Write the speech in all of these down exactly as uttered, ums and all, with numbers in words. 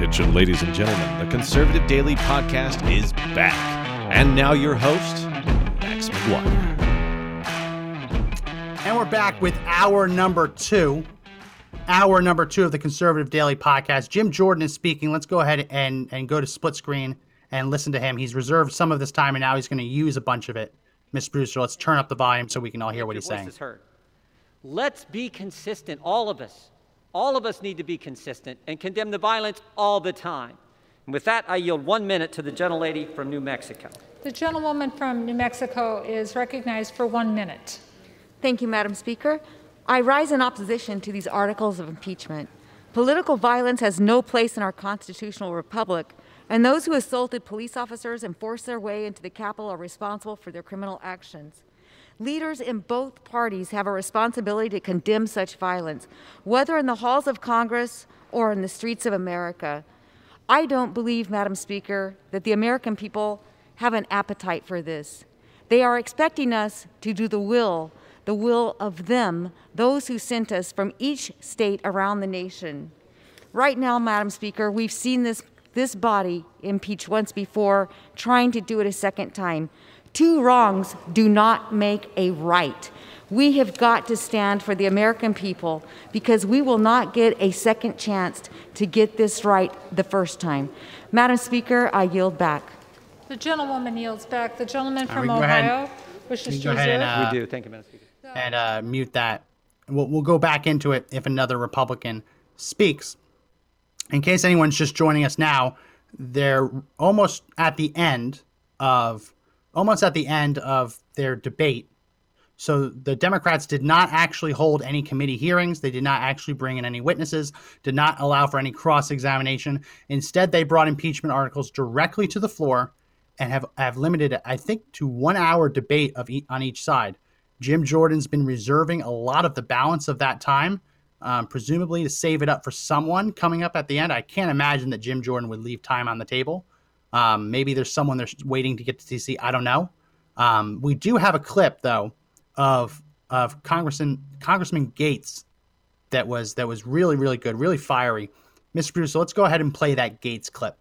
Attention, ladies and gentlemen, the Conservative Daily Podcast is back. And now your host, Max McGuire. And we're back with hour number two. Hour number two of the Conservative Daily Podcast. Jim Jordan is speaking. Let's go ahead and, and go to split screen and listen to him. He's reserved some of this time, and now he's going to use a bunch of it. Miss Brewster, let's turn up the volume so we can all hear what he's saying. Heard. Let's be consistent, all of us. All of us need to be consistent and condemn the violence all the time. And with that, I yield one minute to the gentlelady from New Mexico. The gentlewoman from New Mexico is recognized for one minute. Thank you, Madam Speaker. I rise in opposition to these articles of impeachment. Political violence has no place in our constitutional republic, and those who assaulted police officers and forced their way into the Capitol are responsible for their criminal actions. Leaders in both parties have a responsibility to condemn such violence, whether in the halls of Congress or in the streets of America. I don't believe, Madam Speaker, that the American people have an appetite for this. They are expecting us to do the will, the will of them, those who sent us from each state around the nation. Right now, Madam Speaker, we've seen this, this body impeach once before, trying to do it a second time. Two wrongs do not make a right. We have got to stand for the American people because we will not get a second chance to get this right the first time. Madam Speaker, I yield back. The gentlewoman yields back. The gentleman from Right, Ohio wishes to reserve. And, uh, we do. Thank you, Madam Speaker. And uh, mute that. We'll, we'll go back into it if another Republican speaks. In case anyone's just joining us now, they're almost at the end of almost at the end of their debate. So the Democrats did not actually hold any committee hearings. They did not actually bring in any witnesses, did not allow for any cross-examination. Instead, they brought impeachment articles directly to the floor and have, have limited it, I think, to one hour debate of e- on each side. Jim Jordan's been reserving a lot of the balance of that time, um, presumably to save it up for someone coming up at the end. I can't imagine that Jim Jordan would leave time on the table. Um, maybe there's someone they're waiting to get to see. I don't know. Um, we do have a clip, though, of of Congressman Congressman Gates that was that was really, really good, really fiery. Mister Bruce, so let's go ahead and play that Gates clip.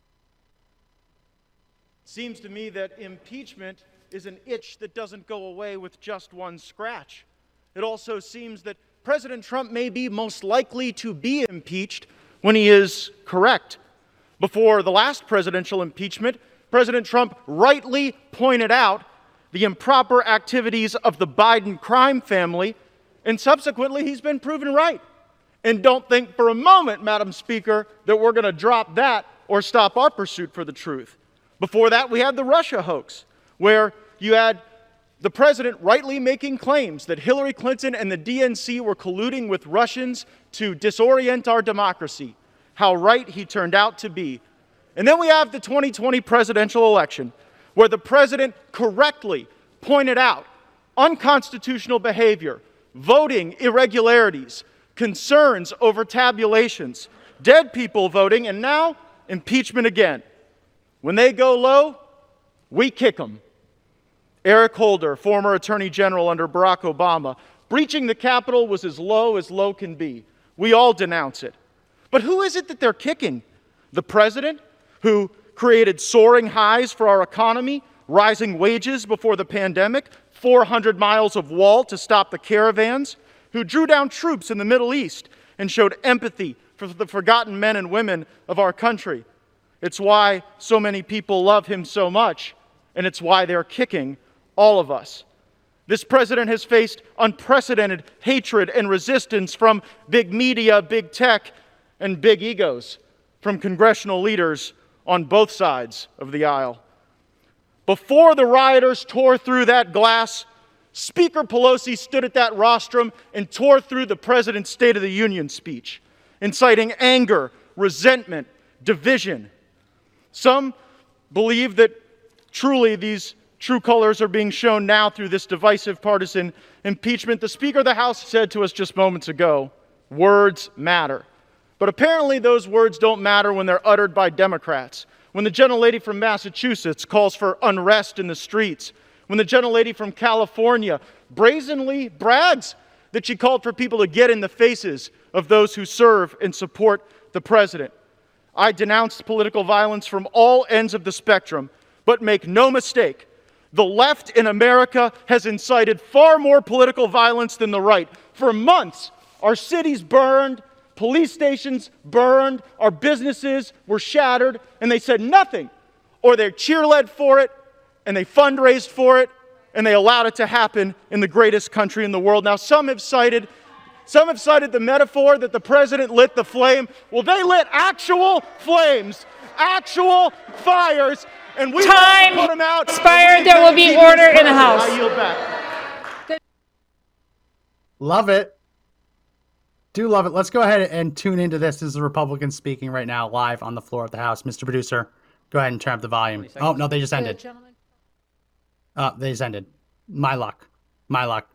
Seems to me that impeachment is an itch that doesn't go away with just one scratch. It also seems that President Trump may be most likely to be impeached when he is correct. Before the last presidential impeachment, President Trump rightly pointed out the improper activities of the Biden crime family, and subsequently he's been proven right. And don't think for a moment, Madam Speaker, that we're going to drop that or stop our pursuit for the truth. Before that, we had the Russia hoax, where you had the president rightly making claims that Hillary Clinton and the D N C were colluding with Russians to disorient our democracy. How right he turned out to be. And then we have the twenty twenty presidential election, where the president correctly pointed out unconstitutional behavior, voting irregularities, concerns over tabulations, dead people voting, and now impeachment again. When they go low, we kick them. Eric Holder, former Attorney General under Barack Obama, breaching the Capitol was as low as low can be. We all denounce it. But who is it that they're kicking? The president, who created soaring highs for our economy, rising wages before the pandemic, four hundred miles of wall to stop the caravans, who drew down troops in the Middle East and showed empathy for the forgotten men and women of our country. It's why so many people love him so much, and it's why they're kicking all of us. This president has faced unprecedented hatred and resistance from big media, big tech, and big egos from congressional leaders on both sides of the aisle. Before the rioters tore through that glass, Speaker Pelosi stood at that rostrum and tore through the president's State of the Union speech, inciting anger, resentment, division. Some believe that truly these true colors are being shown now through this divisive partisan impeachment. The Speaker of the House said to us just moments ago, words matter. But apparently those words don't matter when they're uttered by Democrats. When the gentlelady from Massachusetts calls for unrest in the streets. When the gentlelady from California brazenly brags that she called for people to get in the faces of those who serve and support the president. I denounce political violence from all ends of the spectrum, but make no mistake, the left in America has incited far more political violence than the right. For months, our cities burned, police stations burned, our businesses were shattered, and they said nothing. Or they cheerled for it, and they fundraised for it, and they allowed it to happen in the greatest country in the world. Now, some have cited Some have cited the metaphor that the president lit the flame. Well, they lit actual flames, actual fires, and we Time put them out. expired. There will be order in the House. I yield back. Love it. Do love it. Let's go ahead and tune into this. This is the Republican speaking right now, live on the floor of the House. Mister Producer, go ahead and turn up the volume. Oh, no, they just ended. Uh, they just ended. My luck. My luck.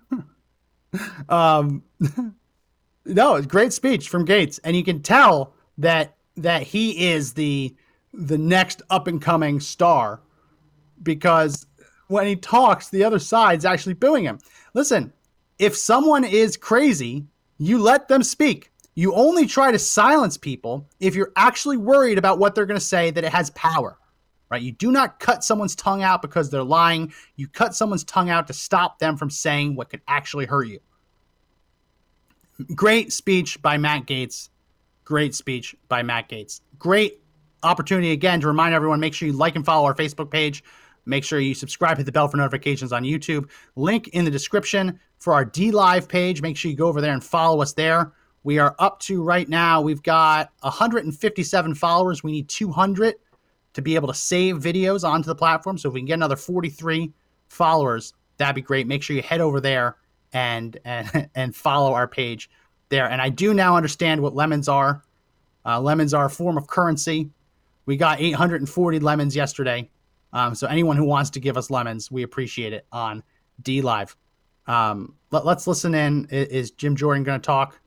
um, no, great speech from Gaetz, and you can tell that that he is the the next up and coming star, because when he talks, the other side's actually booing him. Listen, if someone is crazy, you let them speak. You only try to silence people if you're actually worried about what they're going to say, that it has power. Right? You do not cut someone's tongue out because they're lying. You cut someone's tongue out to stop them from saying what could actually hurt you. Great speech by Matt Gaetz. Great speech by Matt Gaetz. Great opportunity again to remind everyone, make sure you like and follow our Facebook page. Make sure you subscribe, hit the bell for notifications on YouTube. Link in the description for our D Live page. Make sure you go over there and follow us there. We are up to right now, we've got one hundred fifty-seven followers. We need two hundred to be able to save videos onto the platform. So if we can get another forty-three followers, that'd be great. Make sure you head over there and and, and follow our page there. And I do now understand what lemons are. Uh, lemons are a form of currency. We got eight hundred forty lemons yesterday. Um, so anyone who wants to give us lemons, we appreciate it on D Live. Um, let, let's listen in. Is, is Jim Jordan going to talk?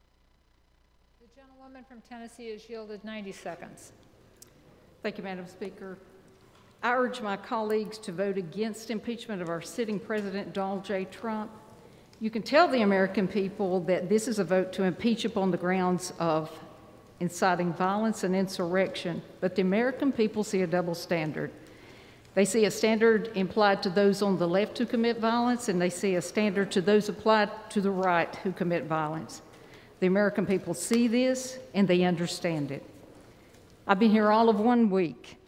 The gentlewoman from Tennessee has yielded ninety seconds. Thank you, Madam Speaker. I urge my colleagues to vote against impeachment of our sitting President Donald J. Trump. You can tell the American people that this is a vote to impeach upon the grounds of inciting violence and insurrection, but the American people see a double standard. They see a standard implied to those on the left who commit violence, and they see a standard to those applied to the right who commit violence. The American people see this, and they understand it. I've been here all of one week,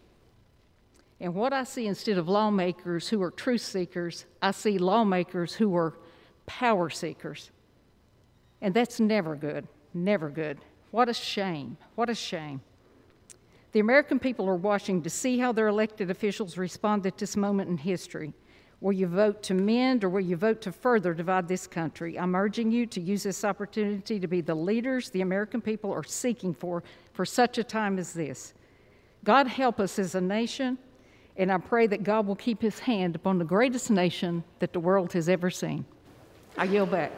and what I see, instead of lawmakers who are truth seekers, I see lawmakers who are power seekers. And that's never good, never good. What a shame, what a shame. The American people are watching to see how their elected officials respond at this moment in history. Will you vote to mend, or will you vote to further divide this country? I'm urging you to use this opportunity to be the leaders the American people are seeking for for such a time as this. God help us as a nation, and I pray that God will keep his hand upon the greatest nation that the world has ever seen. I yield back.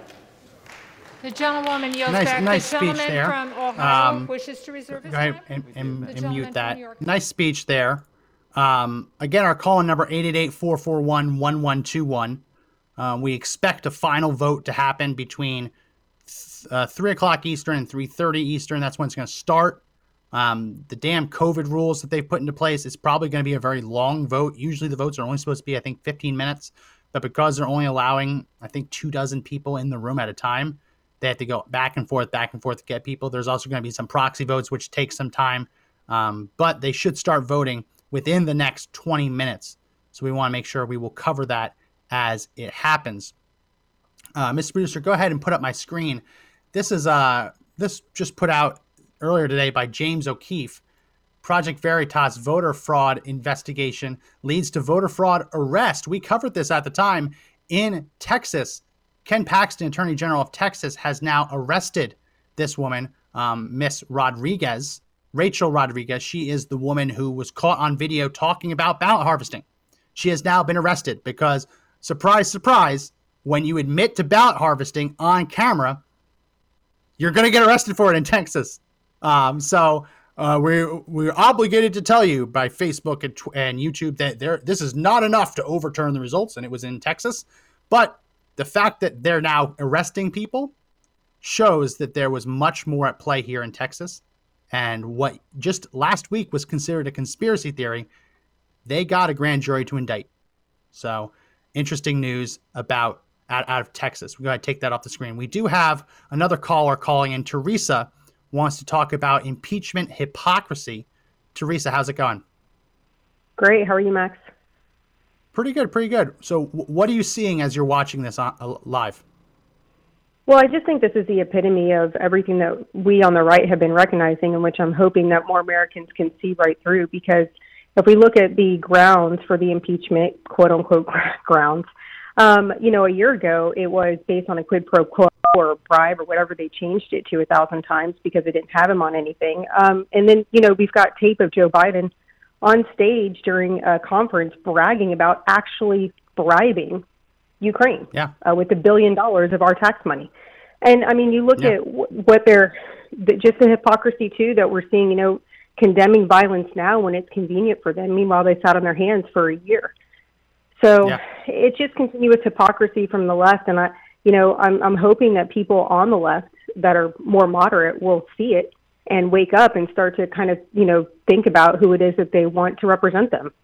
The gentlewoman yields Nice- back. nice the speech gentleman there. from Ohio Um, wishes to reserve his Go ahead time. and, and, The and gentleman mute from that. New York. Nice speech there. Um, again, our call-in number eight eight eight, four four one, one one two one. Um, we expect a final vote to happen between th- uh, three o'clock Eastern and three thirty Eastern. That's when it's going to start. Um, the damn COVID rules that they've put into place, it's probably going to be a very long vote. Usually the votes are only supposed to be, I think, fifteen minutes. But because they're only allowing, I think, two dozen people in the room at a time, they have to go back and forth, back and forth to get people. There's also going to be some proxy votes, which takes some time. Um, but they should start voting within the next twenty minutes. So we want to make sure we will cover that as it happens. Uh, Mister Producer, go ahead and put up my screen. This is uh, this just put out earlier today by James O'Keefe. Project Veritas voter fraud investigation leads to voter fraud arrest. We covered this at the time in Texas. Ken Paxton, Attorney General of Texas, has now arrested this woman, um, Miss Rodriguez, Rachel Rodriguez. She is the woman who was caught on video talking about ballot harvesting. She has now been arrested because, surprise, surprise, when you admit to ballot harvesting on camera, you're going to get arrested for it in Texas. Um, so uh, we're, we're obligated to tell you by Facebook and, and YouTube that there this is not enough to overturn the results, and it was in Texas. But the fact that they're now arresting people shows that there was much more at play here in Texas. And what just last week was considered a conspiracy theory, they got a grand jury to indict. So interesting news about out, out of Texas. We're going to take that off the screen. We do have another caller calling in. Teresa wants to talk about impeachment hypocrisy. Teresa, how's it going? Great. How are you, Max? Pretty good, pretty good. So w- what are you seeing as you're watching this on, uh, live? Well, I just think this is the epitome of everything that we on the right have been recognizing, and which I'm hoping that more Americans can see right through. Because if we look at the grounds for the impeachment, quote unquote grounds, um, you know, a year ago it was based on a quid pro quo or a bribe or whatever they changed it to a thousand times because they didn't have him on anything. Um, and then, you know, we've got tape of Joe Biden on stage during a conference bragging about actually bribing Ukraine yeah. uh, with a billion dollars of our tax money. And I mean, you look yeah. at w- what they're, the, just the hypocrisy too, that we're seeing, you know, condemning violence now when it's convenient for them. Meanwhile, they sat on their hands for a year. So yeah. it's just continuous hypocrisy from the left. And I, you know, I'm, I'm hoping that people on the left that are more moderate will see it and wake up and start to kind of, you know, think about who it is that they want to represent them.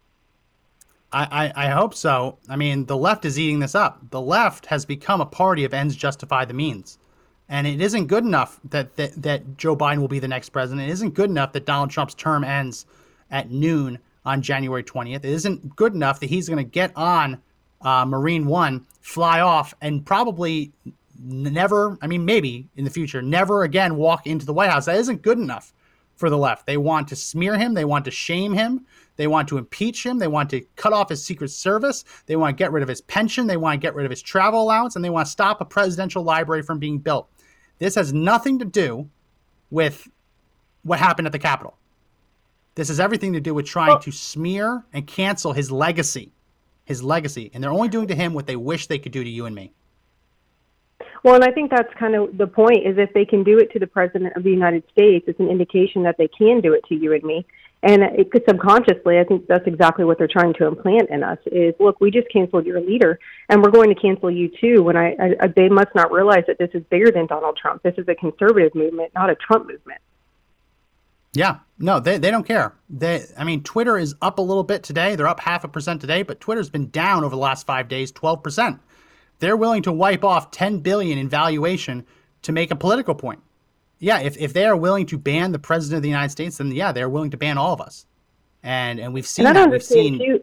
I, I, I hope so. I mean, the left is eating this up. The left has become a party of ends justify the means. And it isn't good enough that, that, that Joe Biden will be the next president. It isn't good enough that Donald Trump's term ends at noon on January twentieth. It isn't good enough that he's going to get on uh, Marine One, fly off, and probably never, I mean, maybe in the future, never again walk into the White House. That isn't good enough for the left. They want to smear him. They want to shame him. They want to impeach him. They want to cut off his Secret Service. They want to get rid of his pension. They want to get rid of his travel allowance, and they want to stop a presidential library from being built. This has nothing to do with what happened at the Capitol. This has everything to do with trying well, to smear and cancel his legacy, his legacy. And they're only doing to him what they wish they could do to you and me. Well, and I think that's kind of the point, is if they can do it to the President of the United States, it's an indication that they can do it to you and me. And it could subconsciously, I think that's exactly what they're trying to implant in us is, look, we just canceled your leader, and we're going to cancel you too. When I, I they must not realize that this is bigger than Donald Trump. This is a conservative movement, not a Trump movement. Yeah, no, they they don't care. They, I mean, Twitter is up a little bit today. They're up half a percent today, but Twitter's been down over the last five days, twelve percent. They're willing to wipe off ten billion dollars in valuation to make a political point. Yeah, if, if they are willing to ban the president of the United States, then yeah, they're willing to ban all of us. And and we've seen and I don't that. We've seen. Too.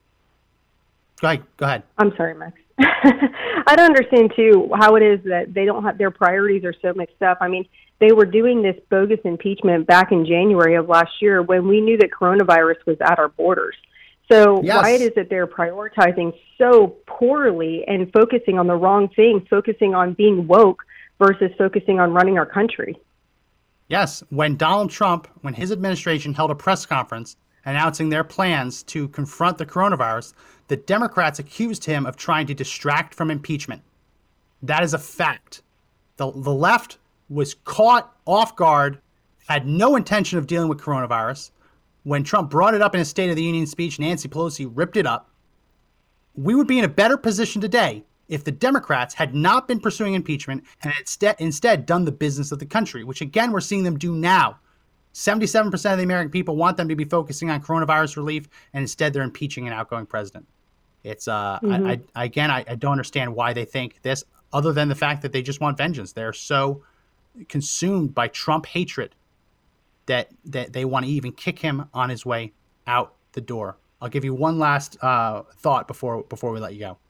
Go ahead. Go ahead. I'm sorry, Max. I don't understand too how it is that they don't have their priorities are so mixed up. I mean, they were doing this bogus impeachment back in January of last year when we knew that coronavirus was at our borders. So yes. why it is that they're prioritizing so poorly and focusing on the wrong things, focusing on being woke versus focusing on running our country? Yes. When Donald Trump, when his administration held a press conference announcing their plans to confront the coronavirus, the Democrats accused him of trying to distract from impeachment. That is a fact. The, the left was caught off guard, had no intention of dealing with coronavirus. When Trump brought it up in his State of the Union speech, Nancy Pelosi ripped it up. We would be in a better position today if the Democrats had not been pursuing impeachment and had instead, instead done the business of the country, which again, we're seeing them do now. seventy-seven percent of the American people want them to be focusing on coronavirus relief, and instead they're impeaching an outgoing president. It's, uh, mm-hmm. I, I, again, I, I don't understand why they think this, other than the fact that they just want vengeance. They're so consumed by Trump hatred that, that they want to even kick him on his way out the door. I'll give you one last uh, thought before before we let you go.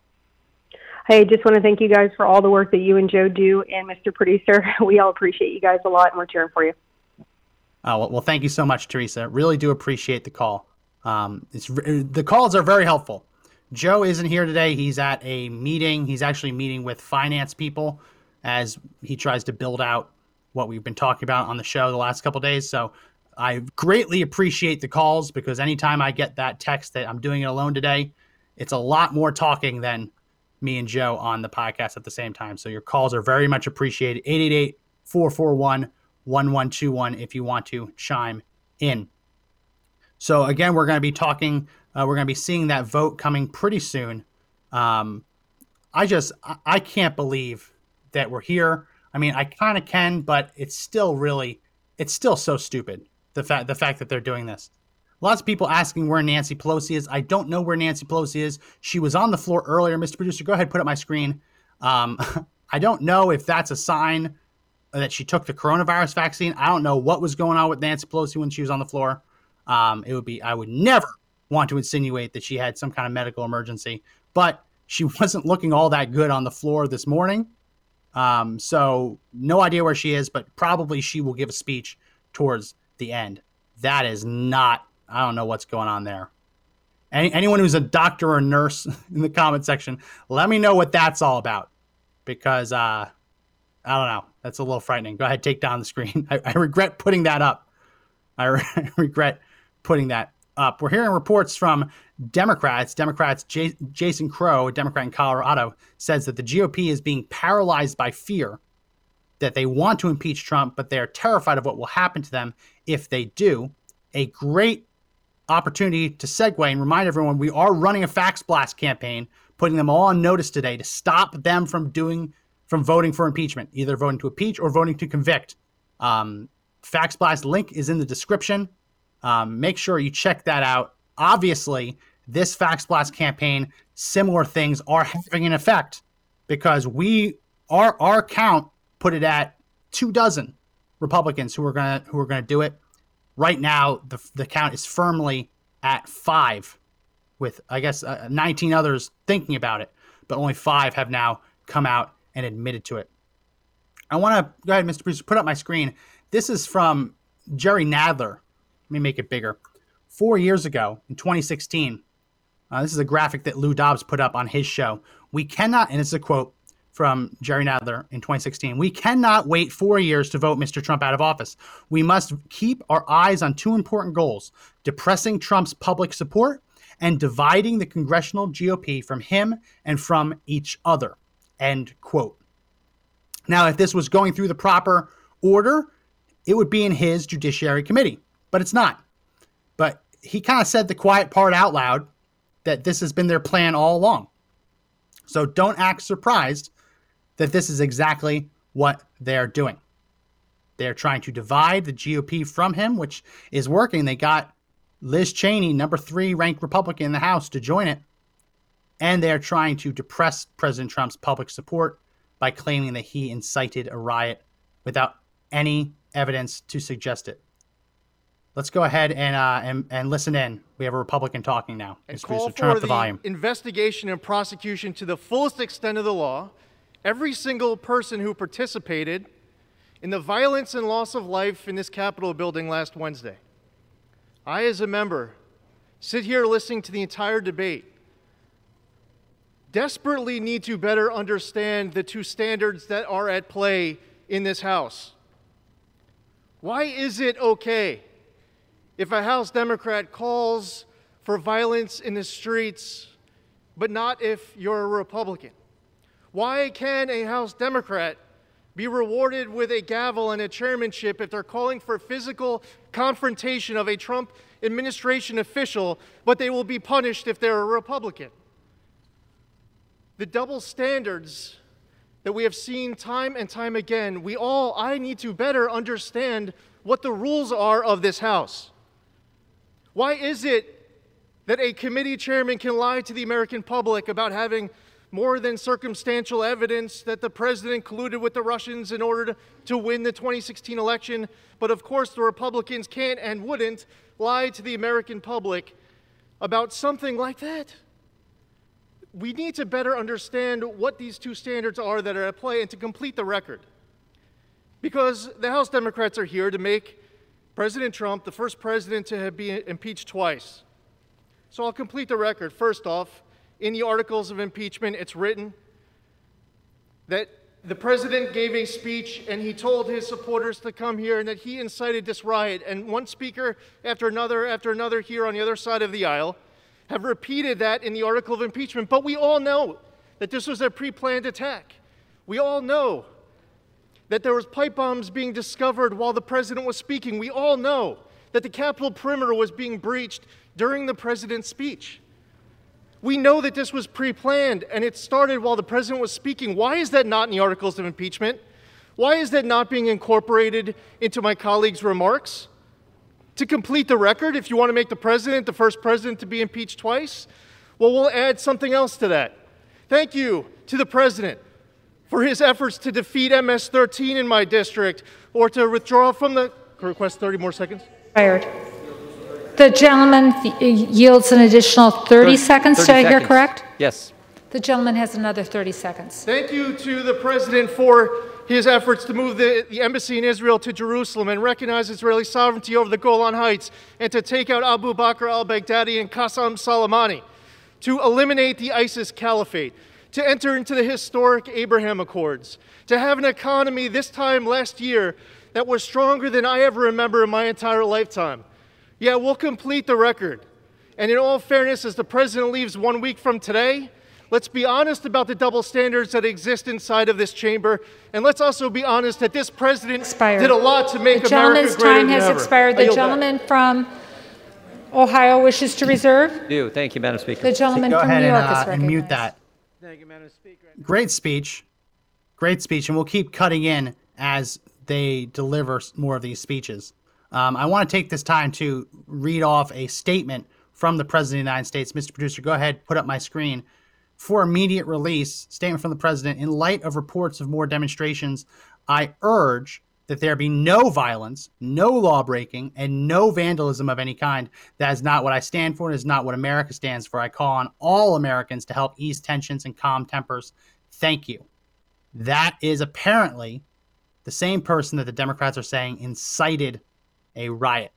Hey, just want to thank you guys for all the work that you and Joe do, and Mister Producer. We all appreciate you guys a lot, and we're cheering for you. Oh, well, well, thank you so much, Teresa. Really do appreciate the call. Um, it's the calls are very helpful. Joe isn't here today. He's at a meeting. He's actually meeting with finance people as he tries to build out what we've been talking about on the show the last couple of days. So I greatly appreciate the calls, because anytime I get that text that I'm doing it alone today, it's a lot more talking than me and Joe on the podcast at the same time. So your calls are very much appreciated. eight eight eight, four four one, one one two one if you want to chime in. So again, we're going to be talking, uh, we're going to be seeing that vote coming pretty soon. Um, I just, I, I can't believe that we're here. I mean, I kind of can, but it's still really it's still so stupid, the fact the fact that they're doing this. Lots of people asking where Nancy Pelosi is. I don't know where Nancy Pelosi is. She was on the floor earlier. Mister Producer, go ahead, put up my screen. Um, I don't know if that's a sign that she took the coronavirus vaccine. I don't know what was going on with Nancy Pelosi when she was on the floor. Um, it would be, I would never want to insinuate that she had some kind of medical emergency, but she wasn't looking all that good on the floor this morning. Um, so no idea where she is, but probably she will give a speech towards the end. That is not, I don't know what's going on there. Any, anyone who's a doctor or nurse in the comment section, let me know what that's all about, because uh, I don't know. That's a little frightening. Go ahead, take down the screen. I, I regret putting that up. I, re- I regret putting that up. We're hearing reports from Democrats. Democrats, J- Jason Crow, a Democrat in Colorado, says that the G O P is being paralyzed by fear, that they want to impeach Trump, but they're terrified of what will happen to them if they do. A great opportunity to segue and remind everyone we are running a fax blast campaign, putting them all on notice today to stop them from doing, from voting for impeachment, either voting to impeach or voting to convict. Um, fax blast link is in the description. Um, make sure you check that out. Obviously, this fax blast campaign, similar things are having an effect, because we, our, our count put it at two dozen Republicans who are gonna who are gonna do it. Right now, the the count is firmly at five, with I guess uh, nineteen others thinking about it, but only five have now come out and admitted to it. I want to go ahead, Mister Producer, put up my screen. This is from Jerry Nadler. Let me make it bigger. Four years ago, in twenty sixteen, uh, this is a graphic that Lou Dobbs put up on his show. We cannot, and it's a quote from Jerry Nadler in twenty sixteen, we cannot wait four years to vote Mister Trump out of office. We must keep our eyes on two important goals: depressing Trump's public support and dividing the congressional G O P from him and from each other. End quote. Now, if this was going through the proper order, it would be in his Judiciary Committee, but it's not. But he kind of said the quiet part out loud, that this has been their plan all along. So don't act surprised that this is exactly what they're doing. They're trying to divide the G O P from him, which is working. They got Liz Cheney, number three ranked Republican in the House, to join it. And they're trying to depress President Trump's public support by claiming that he incited a riot without any evidence to suggest it. Let's go ahead and uh, and, and listen in. We have a Republican talking now. And Mister call Producer, turn for up the the volume. investigation and prosecution to the fullest extent of the law. Every single person who participated in the violence and loss of life in this Capitol building last Wednesday. I, as a member, sit here listening to the entire debate, desperately need to better understand the two standards that are at play in this House. Why is it okay if a House Democrat calls for violence in the streets, but not if you're a Republican? Why can a House Democrat be rewarded with a gavel and a chairmanship if they're calling for physical confrontation of a Trump administration official, but they will be punished if they're a Republican? The double standards that we have seen time and time again, we all, I need to better understand what the rules are of this House. Why is it that a committee chairman can lie to the American public about having more than circumstantial evidence that the president colluded with the Russians in order to, to win the twenty sixteen election, but of course the Republicans can't and wouldn't lie to the American public about something like that? We need to better understand what these two standards are that are at play and to complete the record. Because the House Democrats are here to make President Trump the first president to have been impeached twice. So I'll complete the record. First off, in the articles of impeachment, it's written that the president gave a speech and he told his supporters to come here and that he incited this riot. And one speaker after another after another here on the other side of the aisle have repeated that in the article of impeachment. But we all know that this was a pre-planned attack. We all know that there was pipe bombs being discovered while the president was speaking. We all know that the Capitol perimeter was being breached during the president's speech. We know that this was pre-planned and it started while the president was speaking. Why is that not in the articles of impeachment? Why is that not being incorporated into my colleague's remarks? To complete the record, if you want to make the president the first president to be impeached twice, well, we'll add something else to that. Thank you to the president for his efforts to defeat M S thirteen in my district, or to withdraw from the, request thirty more seconds. Fired. The gentleman yields an additional thirty seconds, did I hear correct? Yes. The gentleman has another thirty seconds. Thank you to the president for his efforts to move the, the embassy in Israel to Jerusalem and recognize Israeli sovereignty over the Golan Heights, and to take out Abu Bakr al-Baghdadi and Qasem Soleimani, to eliminate the ISIS caliphate, to enter into the historic Abraham Accords, to have an economy this time last year that was stronger than I ever remember in my entire lifetime. Yeah, we'll complete the record. And in all fairness, as the president leaves one week from today, let's be honest about the double standards that exist inside of this chamber, and let's also be honest that this president expired. did a lot to make the America greater than ever. The gentleman's time has expired. The gentleman back. from Ohio wishes to reserve. Do. Thank you, Madam Speaker. The gentleman Go from ahead New York and, uh, is and recognized. mute that. Thank you, Madam Speaker. Great speech. Great speech. And we'll keep cutting in as they deliver more of these speeches. Um, I want to take this time to read off a statement from the President of the United States. Mister Producer, go ahead, put up my screen. For immediate release, statement from the President. In light of reports of more demonstrations, I urge that there be no violence, no law breaking, and no vandalism of any kind. That is not what I stand for, and is not what America stands for. I call on all Americans to help ease tensions and calm tempers. Thank you. That is apparently the same person that the Democrats are saying incited a riot.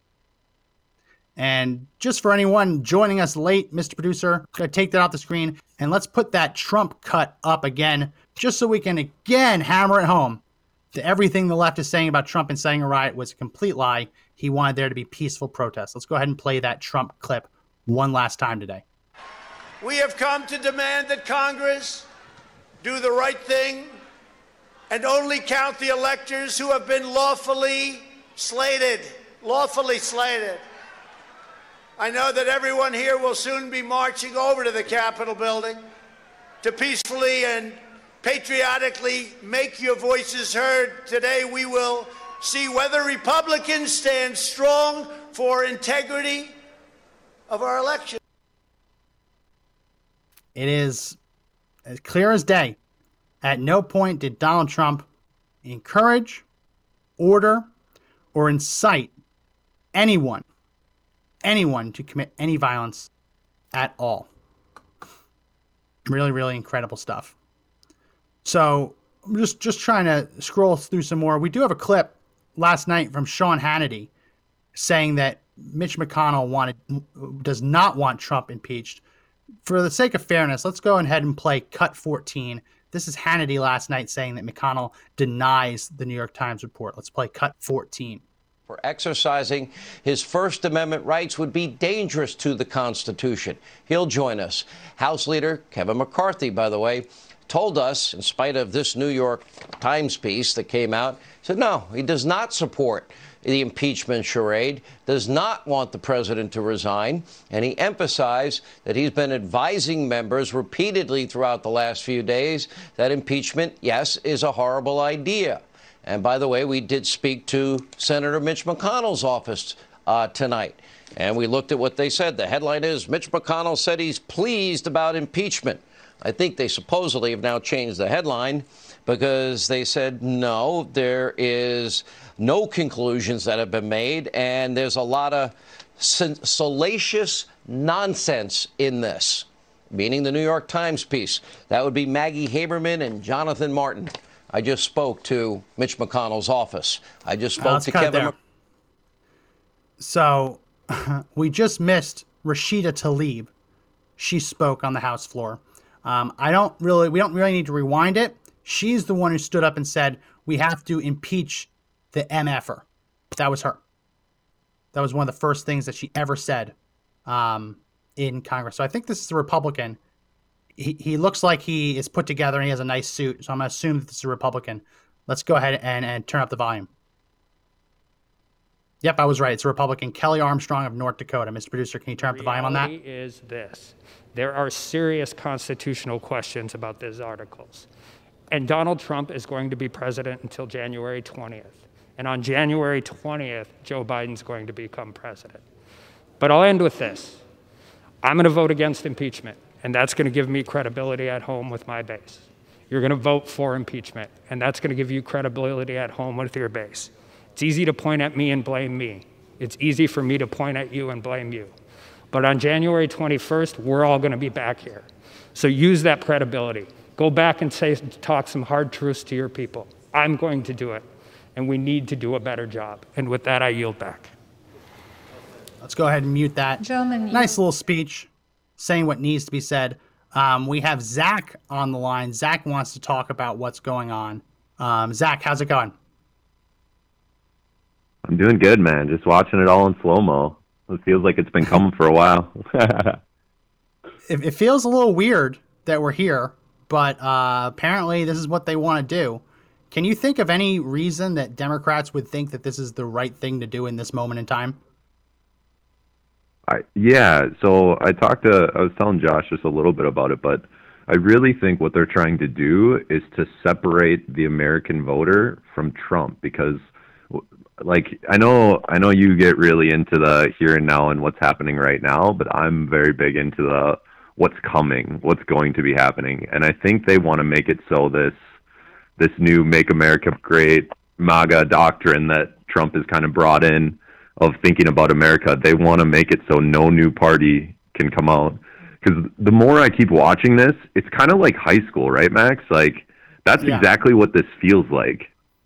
And just for anyone joining us late, Mister Producer, go take that off the screen, and let's put that Trump cut up again, just so we can again hammer it home that everything the left is saying about Trump inciting a riot was a complete lie. He wanted there to be peaceful protests. Let's go ahead and play that Trump clip one last time today. We have come to demand that Congress do the right thing and only count the electors who have been lawfully slated, lawfully slated. I know that everyone here will soon be marching over to the Capitol building to peacefully and patriotically make your voices heard. Today we will see whether Republicans stand strong for integrity of our election. It is as clear as day. At no point did Donald Trump encourage, order, or incite anyone anyone to commit any violence at all. Really, really incredible stuff. So I'm just, just trying to scroll through some more. We do have a clip last night from Sean Hannity saying that Mitch McConnell wanted does not want Trump impeached. For the sake of fairness, let's go ahead and play cut fourteen. This is Hannity last night saying that McConnell denies the New York Times report. Let's play cut fourteen. For exercising his First Amendment rights would be dangerous to the Constitution. He'll join us. House Leader Kevin McCarthy, by the way, told us, in spite of this New York Times piece that came out, said no, he does not support the impeachment charade, does not want the president to resign, and he emphasized that he's been advising members repeatedly throughout the last few days that impeachment, yes, is a horrible idea. And by the way, we did speak to Senator Mitch McConnell's office uh, tonight, and we looked at what they said. The headline is, Mitch McConnell said he's pleased about impeachment. I think they supposedly have now changed the headline because they said, no, there is no conclusions that have been made, and there's a lot of salacious nonsense in this, meaning the New York Times piece. That would be Maggie Haberman and Jonathan Martin. I just spoke to Mitch McConnell's office. I just spoke uh, to Kevin. Mc- so we just missed Rashida Tlaib. She spoke on the House floor. Um, I don't really, we don't really need to rewind it. She's the one who stood up and said, we have to impeach the M F-er. That was her. That was one of the first things that she ever said um, in Congress. So I think this is a Republican. He, he looks like he is put together and he has a nice suit. So I'm going to assume that this is a Republican. Let's go ahead and, and turn up the volume. Yep, I was right. It's a Republican. Kelly Armstrong of North Dakota. Mister Producer, can you turn up the volume on that? The reality is this. There are serious constitutional questions about these articles. And Donald Trump is going to be president until January twentieth. And on January twentieth, Joe Biden's going to become president. But I'll end with this. I'm going to vote against impeachment, and that's going to give me credibility at home with my base. You're going to vote for impeachment, and that's going to give you credibility at home with your base. It's easy to point at me and blame me. It's easy for me to point at you and blame you. But on January twenty-first, we're all going to be back here. So use that credibility. Go back and say, talk some hard truths to your people. I'm going to do it, and we need to do a better job. And with that, I yield back. Let's go ahead and mute that. Gentlemen, nice little speech saying what needs to be said. Um, we have Zach on the line. Zach wants to talk about what's going on. Um, Zach, how's it going? I'm doing good, man. Just watching it all in slow-mo. It feels like it's been coming for a while. it, it feels a little weird that we're here, but uh, apparently this is what they want to do. Can you think of any reason that Democrats would think that this is the right thing to do in this moment in time? I, yeah, so I talked to, I was telling Josh just a little bit about it, but I really think what they're trying to do is to separate the American voter from Trump because, like, I know, I know you get really into the here and now and what's happening right now, but I'm very big into the what's coming, what's going to be happening. And I think they want to make it so this, this new Make America Great MAGA doctrine that Trump has kind of brought in of thinking about America, they want to make it so no new party can come out. Because the more I keep watching this, it's kind of like high school, right, Max? Like, that's yeah. exactly what this feels like.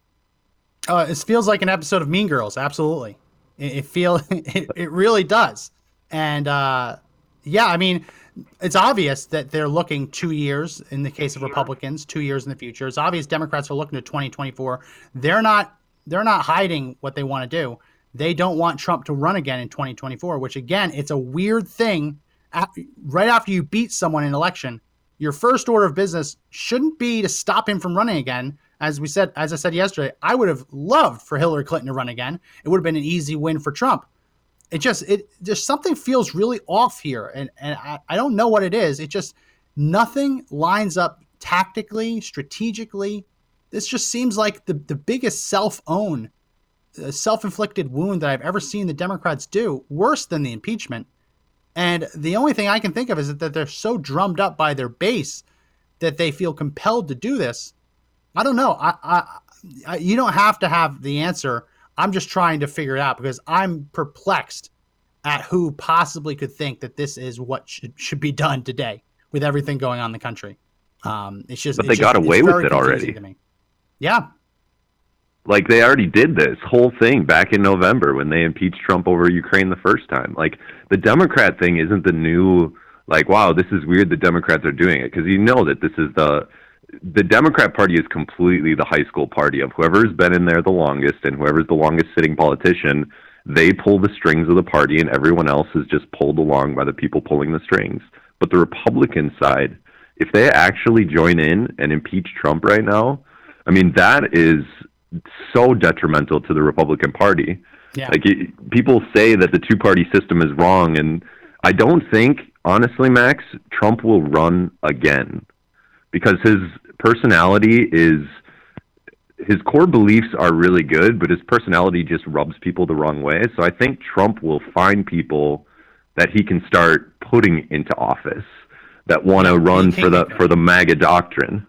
Uh, it feels like an episode of Mean Girls, absolutely. It, it feel it, it really does. And, uh, yeah, I mean, it's obvious that they're looking two years, in the case of Republicans, two years in the future. It's obvious Democrats are looking to twenty twenty-four. They're not, they're not hiding what they want to do. They don't want Trump to run again in twenty twenty-four, which, again, it's a weird thing. Right after you beat someone in an election, your first order of business shouldn't be to stop him from running again. As we said, as I said yesterday, I would have loved for Hillary Clinton to run again. It would have been an easy win for Trump. It just, it just something feels really off here. And, and I, I don't know what it is. It just, nothing lines up tactically, strategically. This just seems like the, the biggest self-own, uh, self-inflicted wound that I've ever seen the Democrats do, worse than the impeachment. And the only thing I can think of is that they're so drummed up by their base that they feel compelled to do this. I don't know. I, I, I, you don't have to have the answer. I'm just trying to figure it out because I'm perplexed at who possibly could think that this is what should, should be done today with everything going on in the country. Um, it's just, but it's they got just, away with it already. Yeah. Like, they already did this whole thing back in November when they impeached Trump over Ukraine the first time. Like, the Democrat thing isn't the new, like, wow, this is weird the Democrats are doing it. Because you know that this is the, the Democrat Party is completely the high school party of whoever's been in there the longest and whoever's the longest sitting politician. They pull the strings of the party and everyone else is just pulled along by the people pulling the strings. But the Republican side, if they actually join in and impeach Trump right now, I mean, that is so detrimental to the Republican Party. Yeah. Like, it, people say that the two-party system is wrong, and I don't think, honestly, Max, Trump will run again because his personality is, his core beliefs are really good, but his personality just rubs people the wrong way. So I think Trump will find people that he can start putting into office that want to run for the for the MAGA doctrine.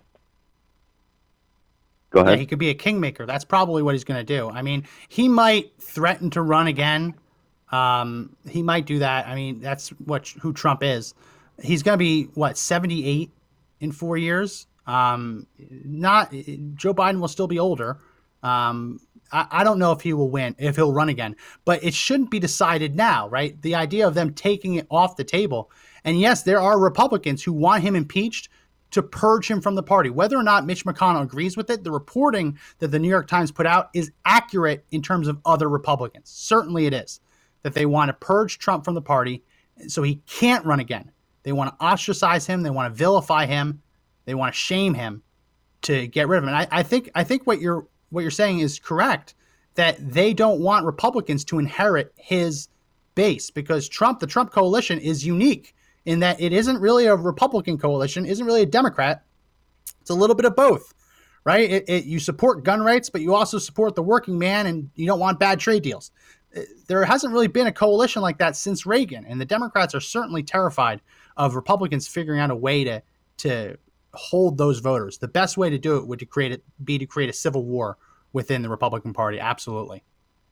Go ahead. Yeah, he could be a kingmaker. That's probably what he's going to do. I mean, he might threaten to run again. Um, he might do that. I mean, that's what who Trump is. He's going to be, what, seventy-eight in four years? Um, not Joe Biden will still be older. Um, I, I don't know if he will win, if he'll run again. But it shouldn't be decided now, right? The idea of them taking it off the table. And yes, there are Republicans who want him impeached to purge him from the party. Whether or not Mitch McConnell agrees with it, the reporting that the New York Times put out is accurate in terms of other Republicans. Certainly it is, that they want to purge Trump from the party so he can't run again. They want to ostracize him. They want to vilify him. They want to shame him to get rid of him. And I, I think I think what you're what you're saying is correct, that they don't want Republicans to inherit his base because Trump, the Trump coalition, is unique in that it isn't really a Republican coalition, isn't really a Democrat. It's a little bit of both. right? It, it, you support gun rights, but you also support the working man, and you don't want bad trade deals. There hasn't really been a coalition like that since Reagan, and the Democrats are certainly terrified of Republicans figuring out a way to to hold those voters. The best way to do it would to create it, be to create a civil war within the Republican Party. Absolutely.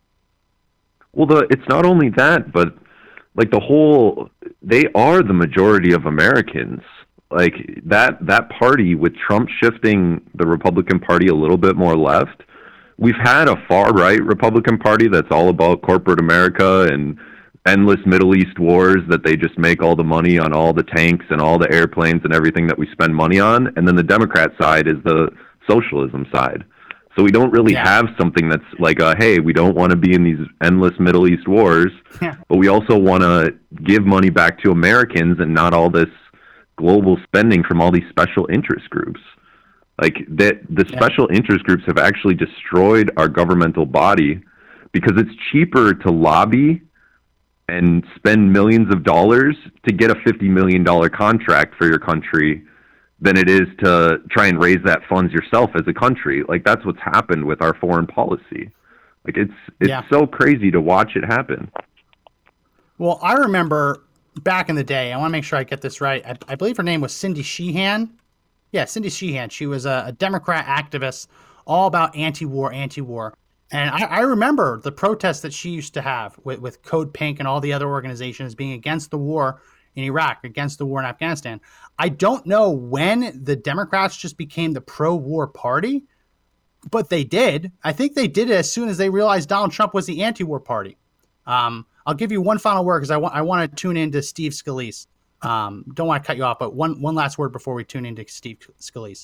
Well, the, it's not only that, but like the whole, they are the majority of Americans. Like that that party, with Trump shifting the Republican Party a little bit more left, we've had a far-right Republican Party that's all about corporate America and endless Middle East wars, that they just make all the money on all the tanks and all the airplanes and everything that we spend money on. And then the Democrat side is the socialism side. So we don't really yeah. have something that's like, a, hey, we don't want to be in these endless Middle East wars, yeah. but we also want to give money back to Americans and not all this global spending from all these special interest groups. Like that, the special yeah. interest groups have actually destroyed our governmental body, because it's cheaper to lobby and spend millions of dollars to get a fifty million dollars contract for your country than it is to try and raise that funds yourself as a country. Like that's what's happened with our foreign policy. Like it's it's yeah. so crazy to watch it happen. Well, I remember back in the day, I want to make sure I get this right. I, I believe her name was Cindy Sheehan. Yeah, Cindy Sheehan. She was a, a Democrat activist, all about anti-war, anti-war. And I, I remember the protests that she used to have with, with Code Pink and all the other organizations being against the war in Iraq, against the war in Afghanistan. I don't know when the Democrats just became the pro-war party, but they did. I think they did it as soon as they realized Donald Trump was the anti-war party. Um, I'll give you one final word because I want I want to tune into Steve Scalise. Um, don't want to cut you off, but one one last word before we tune into Steve Scalise.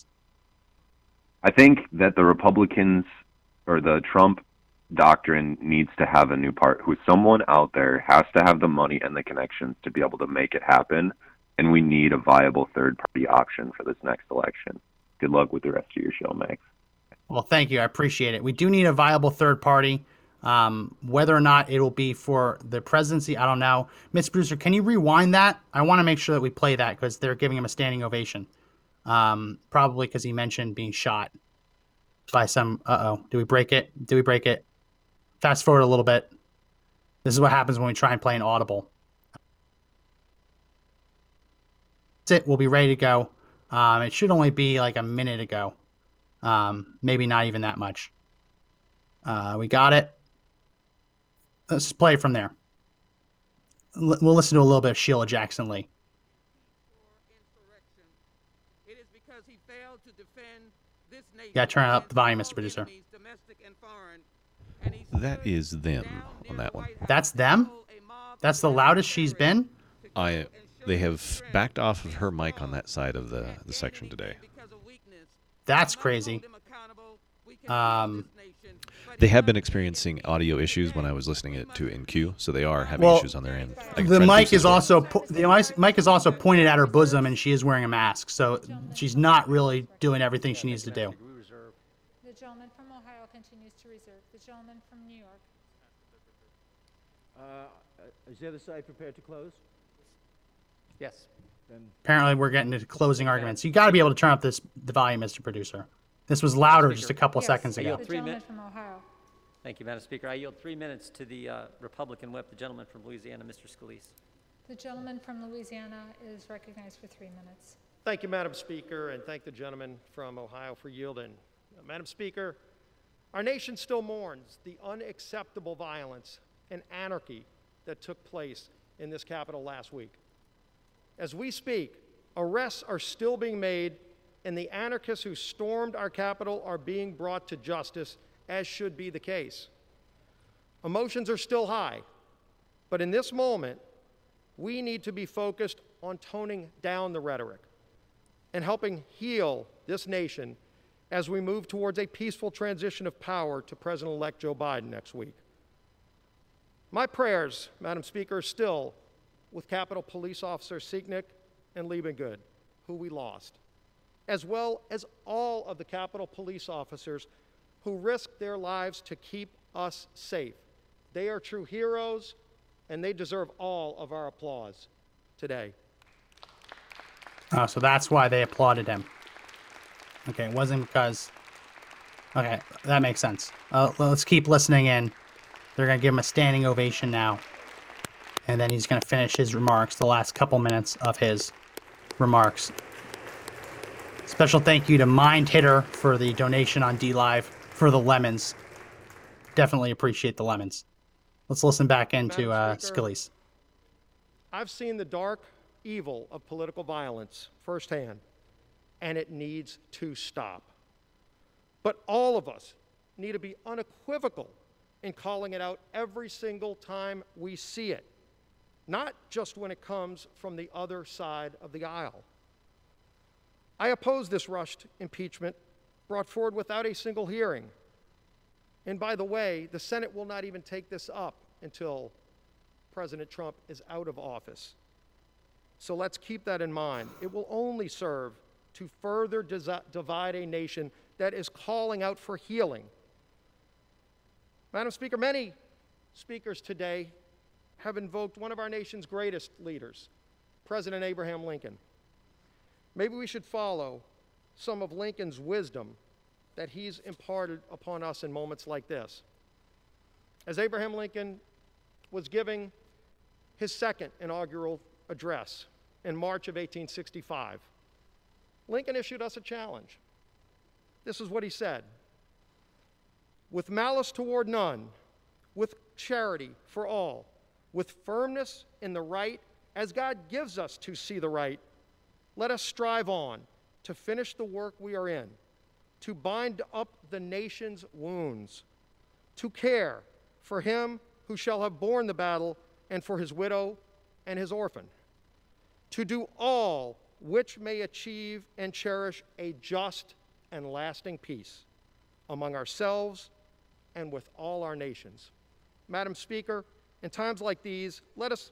I think that the Republicans or the Trump doctrine needs to have a new part, who someone out there has to have the money and the connections to be able to make it happen. And we need a viable third party option for this next election. Good luck with the rest of your show, Max. Well, thank you. I appreciate it. We do need a viable third party. Um, whether or not it'll be for the presidency, I don't know. Mister Producer, can you rewind that? I want to make sure that we play that because they're giving him a standing ovation. Um, probably because he mentioned being shot by some, uh-oh, do we break it? Do we break it? Fast forward a little bit. This is what happens when we try and play an audible. That's it. We'll be ready to go. Um, it should only be like a minute ago. Um, maybe not even that much. Uh, we got it. Let's just play it from there. L- we'll listen to a little bit of Sheila Jackson Lee. It is because he failed to defend this nation. Yeah, turn up the volume, Mister Producer. That is them on that one. That's them? That's the loudest she's been? I. They have backed off of her mic on that side of the, the section today. That's crazy. Um, they have been experiencing audio issues when I was listening it to in queue, so they are having well, issues on their end. The mic is also po- the mic is also pointed at her bosom, and she is wearing a mask, so she's not really doing everything she needs to do. The gentleman from Ohio continues to reserve. The gentleman from New York. Uh, is the other side prepared to close? Yes. Then apparently, we're getting into closing arguments. You got to be able to turn up this the volume, Mister Producer. This was louder just a couple yes. seconds ago. The gentleman from Ohio. Thank you, Madam Speaker. I yield three minutes to the uh, Republican whip, the gentleman from Louisiana, Mister Scalise. The gentleman from Louisiana is recognized for three minutes. Thank you, Madam Speaker, and thank the gentleman from Ohio for yielding. Uh, Madam Speaker, our nation still mourns the unacceptable violence and anarchy that took place in this Capitol last week. As we speak, arrests are still being made, and the anarchists who stormed our Capitol are being brought to justice, as should be the case. Emotions are still high, but in this moment, we need to be focused on toning down the rhetoric and helping heal this nation as we move towards a peaceful transition of power to President-elect Joe Biden next week. My prayers, Madam Speaker, are still with Capitol Police Officer Sieknick and Liebengood, who we lost, as well as all of the Capitol Police officers who risked their lives to keep us safe. They are true heroes, and they deserve all of our applause today. Oh, so that's why they applauded him. Okay, it wasn't because Okay, that makes sense. Uh, let's keep listening in. They're going to give him a standing ovation now. And then he's going to finish his remarks, the last couple minutes of his remarks. Special thank you to Mind Hitter for the donation on D Live for the lemons. Definitely appreciate the lemons. Let's listen back into uh, Scalise. I've seen the dark evil of political violence firsthand, and it needs to stop. But all of us need to be unequivocal in calling it out every single time we see it, not just when it comes from the other side of the aisle. I oppose this rushed impeachment brought forward without a single hearing. And by the way, the Senate will not even take this up until President Trump is out of office. So let's keep that in mind. It will only serve to further divide a nation that is calling out for healing. Madam Speaker, many speakers today have invoked one of our nation's greatest leaders, President Abraham Lincoln. Maybe we should follow some of Lincoln's wisdom that he's imparted upon us in moments like this. As Abraham Lincoln was giving his second inaugural address in March of eighteen sixty-five, Lincoln issued us a challenge. This is what he said: "With malice toward none, with charity for all, with firmness in the right, as God gives us to see the right, let us strive on to finish the work we are in, to bind up the nation's wounds, to care for him who shall have borne the battle and for his widow and his orphan, to do all which may achieve and cherish a just and lasting peace among ourselves and with all our nations." Madam Speaker, in times like these, let us,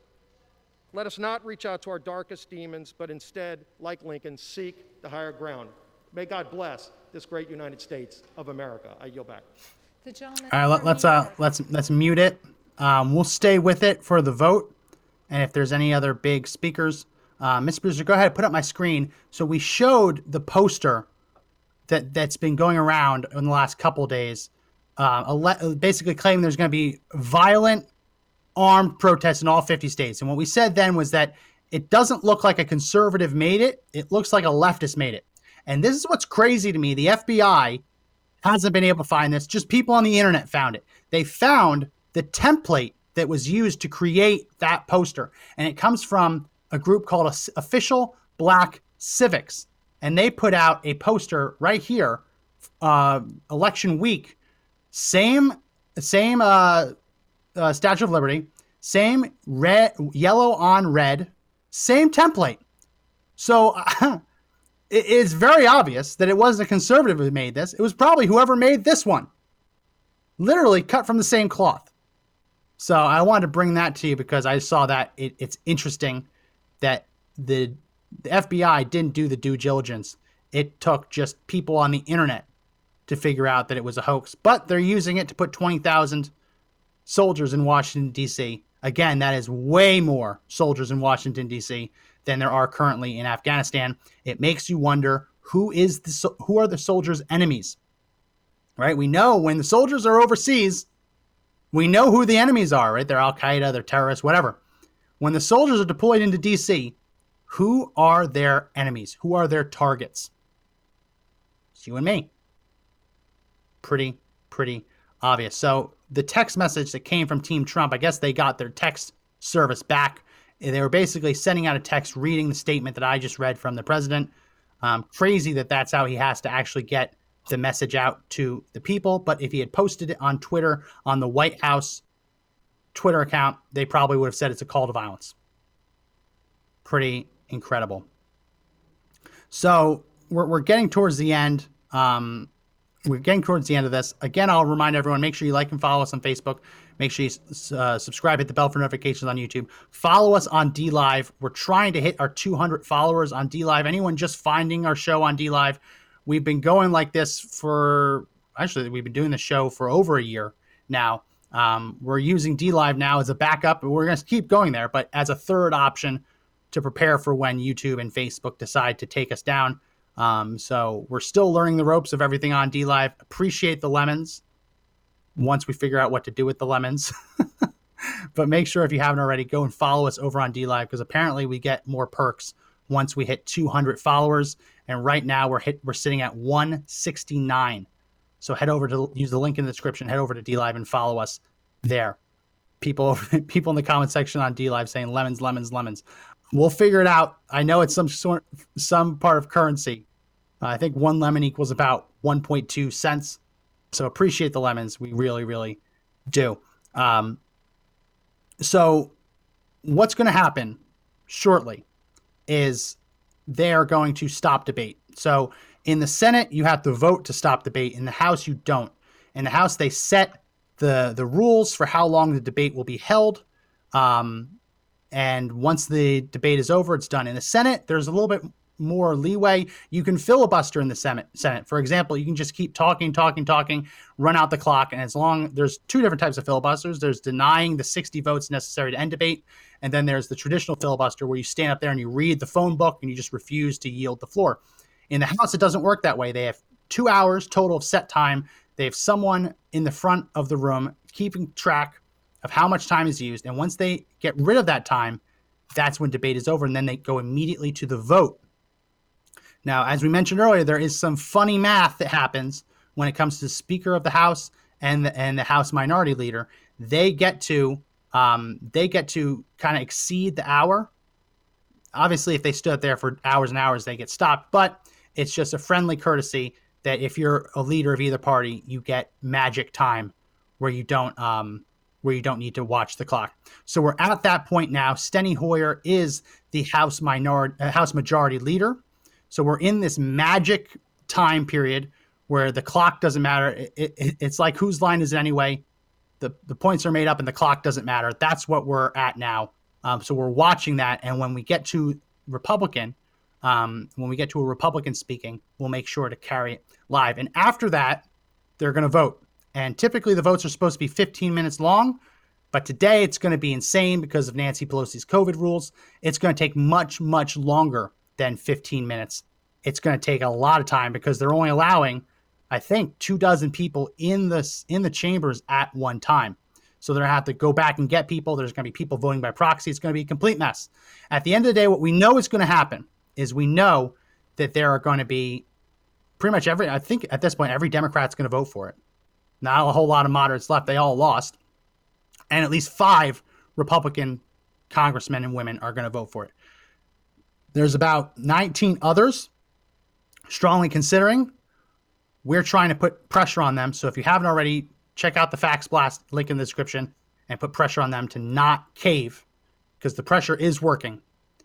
let us not reach out to our darkest demons, but instead, like Lincoln, seek the higher ground. May God bless this great United States of America. I yield back. The gentleman. All right, let, let's uh, let's let's mute it. Um, we'll stay with it for the vote, and if there's any other big speakers, uh, Miz Boozer, go ahead, put up my screen. So we showed the poster that that's been going around in the last couple days, uh, ele- basically claiming there's going to be violent armed protests in all fifty states. And what we said then was that it doesn't look like a conservative made it. It looks like a leftist made it. And this is what's crazy to me. The F B I hasn't been able to find this. Just people on the internet found it. They found the template that was used to create that poster. And it comes from a group called Official Black Civics. And they put out a poster right here, uh, election week. Same, same, uh, Uh, Statue of Liberty, same red, yellow on red, same template. So uh, it is very obvious that it wasn't a conservative who made this. It was probably whoever made this one. Literally cut from the same cloth. So I wanted to bring that to you because I saw that it, it's interesting that the, the F B I didn't do the due diligence. It took just people on the internet to figure out that it was a hoax. But they're using it to put twenty thousand soldiers in Washington, D C. Again, that is way more soldiers in Washington, D C than there are currently in Afghanistan. It makes you wonder who is the who are the soldiers' enemies, right? We know when the soldiers are overseas, we know who the enemies are, right? They're Al-Qaeda, they're terrorists, whatever. When the soldiers are deployed into D C, who are their enemies? Who are their targets? It's you and me. Pretty, pretty obvious. So the text message that came from Team Trump, I guess they got their text service back. They were basically sending out a text reading the statement that I just read from the president. Um, crazy that that's how he has to actually get the message out to the people. But if he had posted it on Twitter, on the White House Twitter account, they probably would have said it's a call to violence. Pretty incredible. So we're, we're getting towards the end. Um, We're getting towards the end of this. Again, I'll remind everyone, make sure you like and follow us on Facebook. Make sure you uh, subscribe, hit the bell for notifications on YouTube. Follow us on D Live. We're trying to hit our two hundred followers on D Live. Anyone just finding our show on D Live, we've been going like this for, actually, we've been doing the show for over a year now. Um, we're using D Live now as a backup. We're going to keep going there, but as a third option to prepare for when YouTube and Facebook decide to take us down. Um, so we're still learning the ropes of everything on DLive. Appreciate the lemons once we figure out what to do with the lemons. But make sure if you haven't already, go and follow us over on DLive, because apparently we get more perks once we hit two hundred followers. And right now we're hit, we're sitting at one sixty-nine. So head over to use the link in the description, head over to DLive and follow us there. People, people in the comment section on DLive saying lemons, lemons, lemons. We'll figure it out. I know it's some sort, some part of currency. Uh, I think one lemon equals about one point two cents. So appreciate the lemons. We really, really do. Um, so what's going to happen shortly is they are going to stop debate. So in the Senate, you have to vote to stop debate. In the House, you don't. In the House, they set the, the rules for how long the debate will be held. Um, And once the debate is over, it's done. In the Senate, there's a little bit more leeway. You can filibuster in the Senate. Senate. For example, you can just keep talking, talking, talking, run out the clock. And as long, there's two different types of filibusters. There's denying the sixty votes necessary to end debate. And then there's the traditional filibuster where you stand up there and you read the phone book and you just refuse to yield the floor. In the House, it doesn't work that way. They have two hours total of set time. They have someone in the front of the room keeping track of how much time is used. And once they get rid of that time, that's when debate is over. And then they go immediately to the vote. Now, as we mentioned earlier, there is some funny math that happens when it comes to the Speaker of the House and the, and the House Minority Leader. They get to um, they get to kind of exceed the hour. Obviously, if they stood there for hours and hours, they get stopped. But it's just a friendly courtesy that if you're a leader of either party, you get magic time where you don't um, where you don't need to watch the clock. So we're at that point now. Steny Hoyer is the House minority, uh, House Majority Leader. So we're in this magic time period where the clock doesn't matter. It, it, it's like whose line is it anyway? The the points are made up and the clock doesn't matter. That's what we're at now. Um, so we're watching that, and when we get to Republican, um, when we get to a Republican speaking, we'll make sure to carry it live. And after that, they're going to vote. And typically the votes are supposed to be fifteen minutes long, but today it's going to be insane because of Nancy Pelosi's COVID rules. It's going to take much, much longer than fifteen minutes. It's going to take a lot of time because they're only allowing, I think, two dozen people in the, in the chambers at one time. So they're going to have to go back and get people. There's going to be people voting by proxy. It's going to be a complete mess. At the end of the day, what we know is going to happen is we know that there are going to be pretty much every, I think at this point, every Democrat's going to vote for it. Not a whole lot of moderates left. They all lost. And at least five Republican congressmen and women are going to vote for it. There's about nineteen others strongly considering. We're trying to put pressure on them. So if you haven't already, check out the Fax Blast link in the description and put pressure on them to not cave because the pressure is working.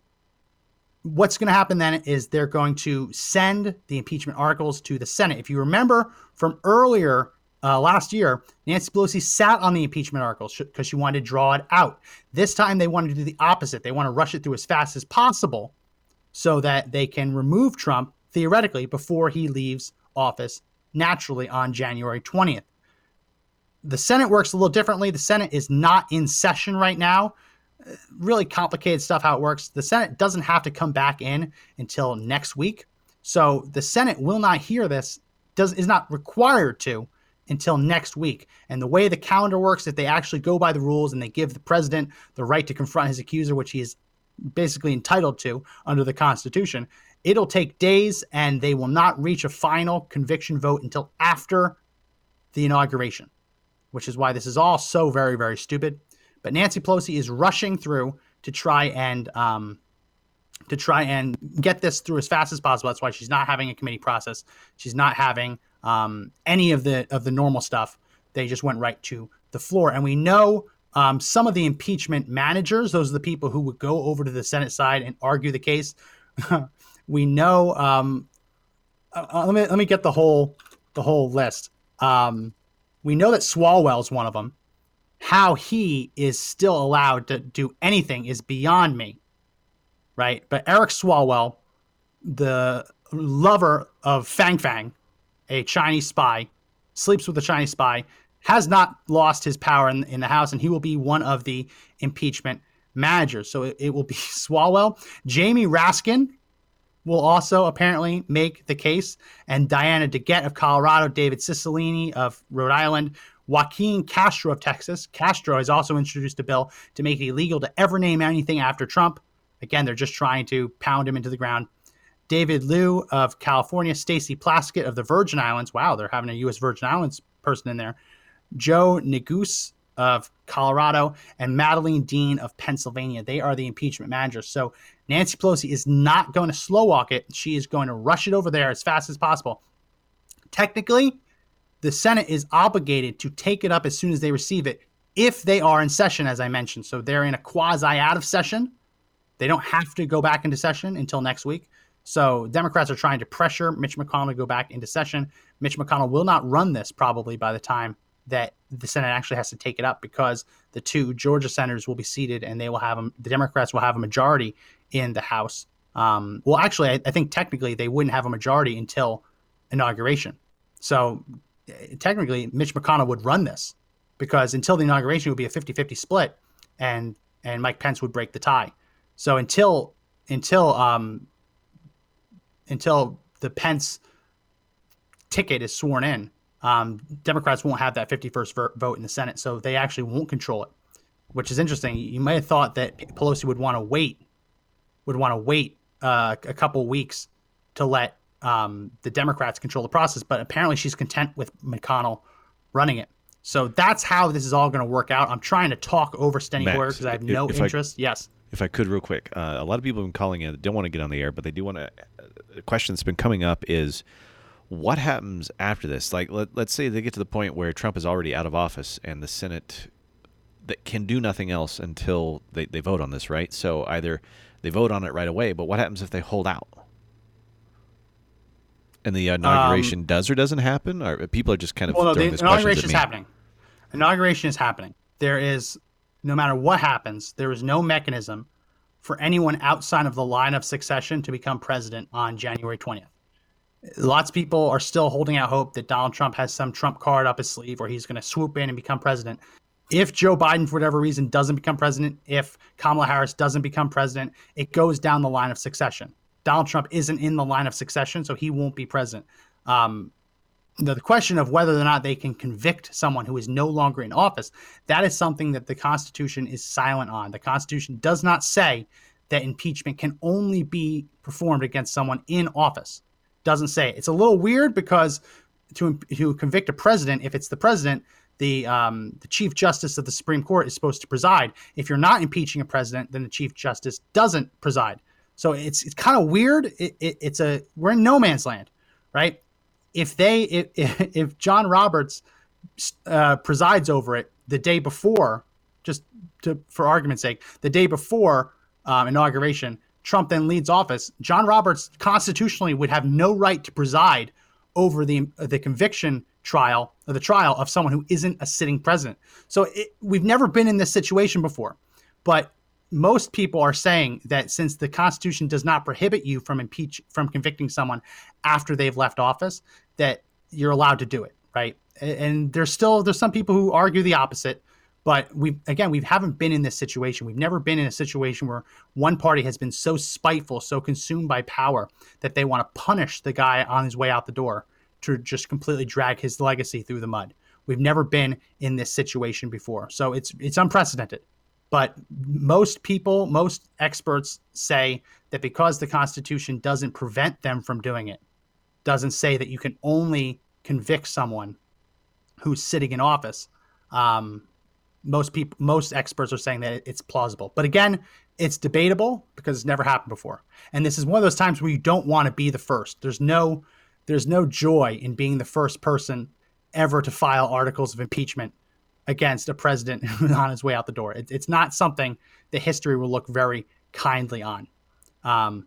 What's going to happen then is they're going to send the impeachment articles to the Senate. If you remember from earlier uh, last year, Nancy Pelosi sat on the impeachment articles because she wanted to draw it out. This time they wanted to do the opposite. They want to rush it through as fast as possible so that they can remove Trump theoretically before he leaves office naturally on January twentieth. The Senate works a little differently. The Senate is not in session right now. Really complicated stuff how it works. The Senate doesn't have to come back in until next week. So the Senate will not hear this, does is not required to until next week. And the way the calendar works, if they actually go by the rules and they give the president the right to confront his accuser, which he is basically entitled to under the Constitution, it'll take days and they will not reach a final conviction vote until after the inauguration, which is why this is all so very, very stupid. But Nancy Pelosi is rushing through to try and um, to try and get this through as fast as possible. That's why she's not having a committee process. She's not having um, any of the of the normal stuff. They just went right to the floor. And we know um, some of the impeachment managers, those are the people who would go over to the Senate side and argue the case. We know. Um, uh, let me let me get the whole the whole list. Um, we know that Swalwell's one of them. How he is still allowed to do anything is beyond me, right? But Eric Swalwell, the lover of Fang Fang, a Chinese spy, sleeps with a Chinese spy, has not lost his power in, in the House, and he will be one of the impeachment managers. So it, it will be Swalwell. Jamie Raskin will also apparently make the case, and Diana DeGette of Colorado, David Cicilline of Rhode Island, Joaquin Castro of Texas. Castro has also introduced a bill to make it illegal to ever name anything after Trump. Again, they're just trying to pound him into the ground. David Liu of California, Stacey Plaskett of the Virgin Islands. Wow, they're having a U S Virgin Islands person in there. Joe Neguse of Colorado, and Madeleine Dean of Pennsylvania. They are the impeachment managers. So Nancy Pelosi is not going to slow walk it. She is going to rush it over there as fast as possible. Technically, the Senate is obligated to take it up as soon as they receive it if they are in session, as I mentioned. So they're in a quasi out of session. They don't have to go back into session until next week. So Democrats are trying to pressure Mitch McConnell to go back into session. Mitch McConnell will not run this probably by the time that the Senate actually has to take it up, because the two Georgia senators will be seated and they will have them, the Democrats will have a majority in the House. Um, well, actually, I, I think technically they wouldn't have a majority until inauguration. So uh, technically, Mitch McConnell would run this, because until the inauguration, it would be a fifty-fifty split, and and Mike Pence would break the tie. So until until um, until the Pence ticket is sworn in, Um, Democrats won't have that fifty-first vote in the Senate, so they actually won't control it, which is interesting. You may have thought that Pelosi would want to wait, would want to wait uh, a couple weeks to let um, the Democrats control the process, but apparently she's content with McConnell running it. So that's how this is all going to work out. I'm trying to talk over Steny Hoyer because I have no if interest. I, yes. If I could, real quick, uh, a lot of people have been calling in that don't want to get on the air, but they do want to. A question that's been coming up is, what happens after this? Like, let, let's say they get to the point where Trump is already out of office and the Senate that can do nothing else until they, they vote on this, right? So either they vote on it right away, but what happens if they hold out? And the inauguration um, does or doesn't happen? Or people are just kind of well, no, throwing the this inauguration is me. happening. Inauguration is happening. There is, no matter what happens, there is no mechanism for anyone outside of the line of succession to become president on January twentieth. Lots of people are still holding out hope that Donald Trump has some Trump card up his sleeve where he's going to swoop in and become president. If Joe Biden, for whatever reason, doesn't become president, if Kamala Harris doesn't become president, it goes down the line of succession. Donald Trump isn't in the line of succession, so he won't be president. Um, the, the question of whether or not they can convict someone who is no longer in office, that is something that the Constitution is silent on. The Constitution does not say that impeachment can only be performed against someone in office. Doesn't say it. It's a little weird because to to convict a president, if it's the president, the um, the Chief Justice of the Supreme Court is supposed to preside. If you're not impeaching a president, then the Chief Justice doesn't preside. So it's it's kind of weird. It, it, it's a we're in no man's land, right? If they if if John Roberts uh, presides over it the day before, just to for argument's sake, the day before um, inauguration, Trump then leads office, John Roberts constitutionally would have no right to preside over the the conviction trial or the trial of someone who isn't a sitting president. So it, we've never been in this situation before, but most people are saying that since the Constitution does not prohibit you from impeach from convicting someone after they've left office, that you're allowed to do it, right? And there's still there's some people who argue the opposite. But we again, we haven't been in this situation. We've never been in a situation where one party has been so spiteful, so consumed by power that they want to punish the guy on his way out the door to just completely drag his legacy through the mud. We've never been in this situation before. So it's it's unprecedented. But most people, most experts say that because the Constitution doesn't prevent them from doing it, doesn't say that you can only convict someone who's sitting in office, um, Most people, most experts are saying that it's plausible. But again, it's debatable because it's never happened before. And this is one of those times where you don't want to be the first. There's no, there's no joy in being the first person ever to file articles of impeachment against a president on his way out the door. It, it's not something that history will look very kindly on. Um,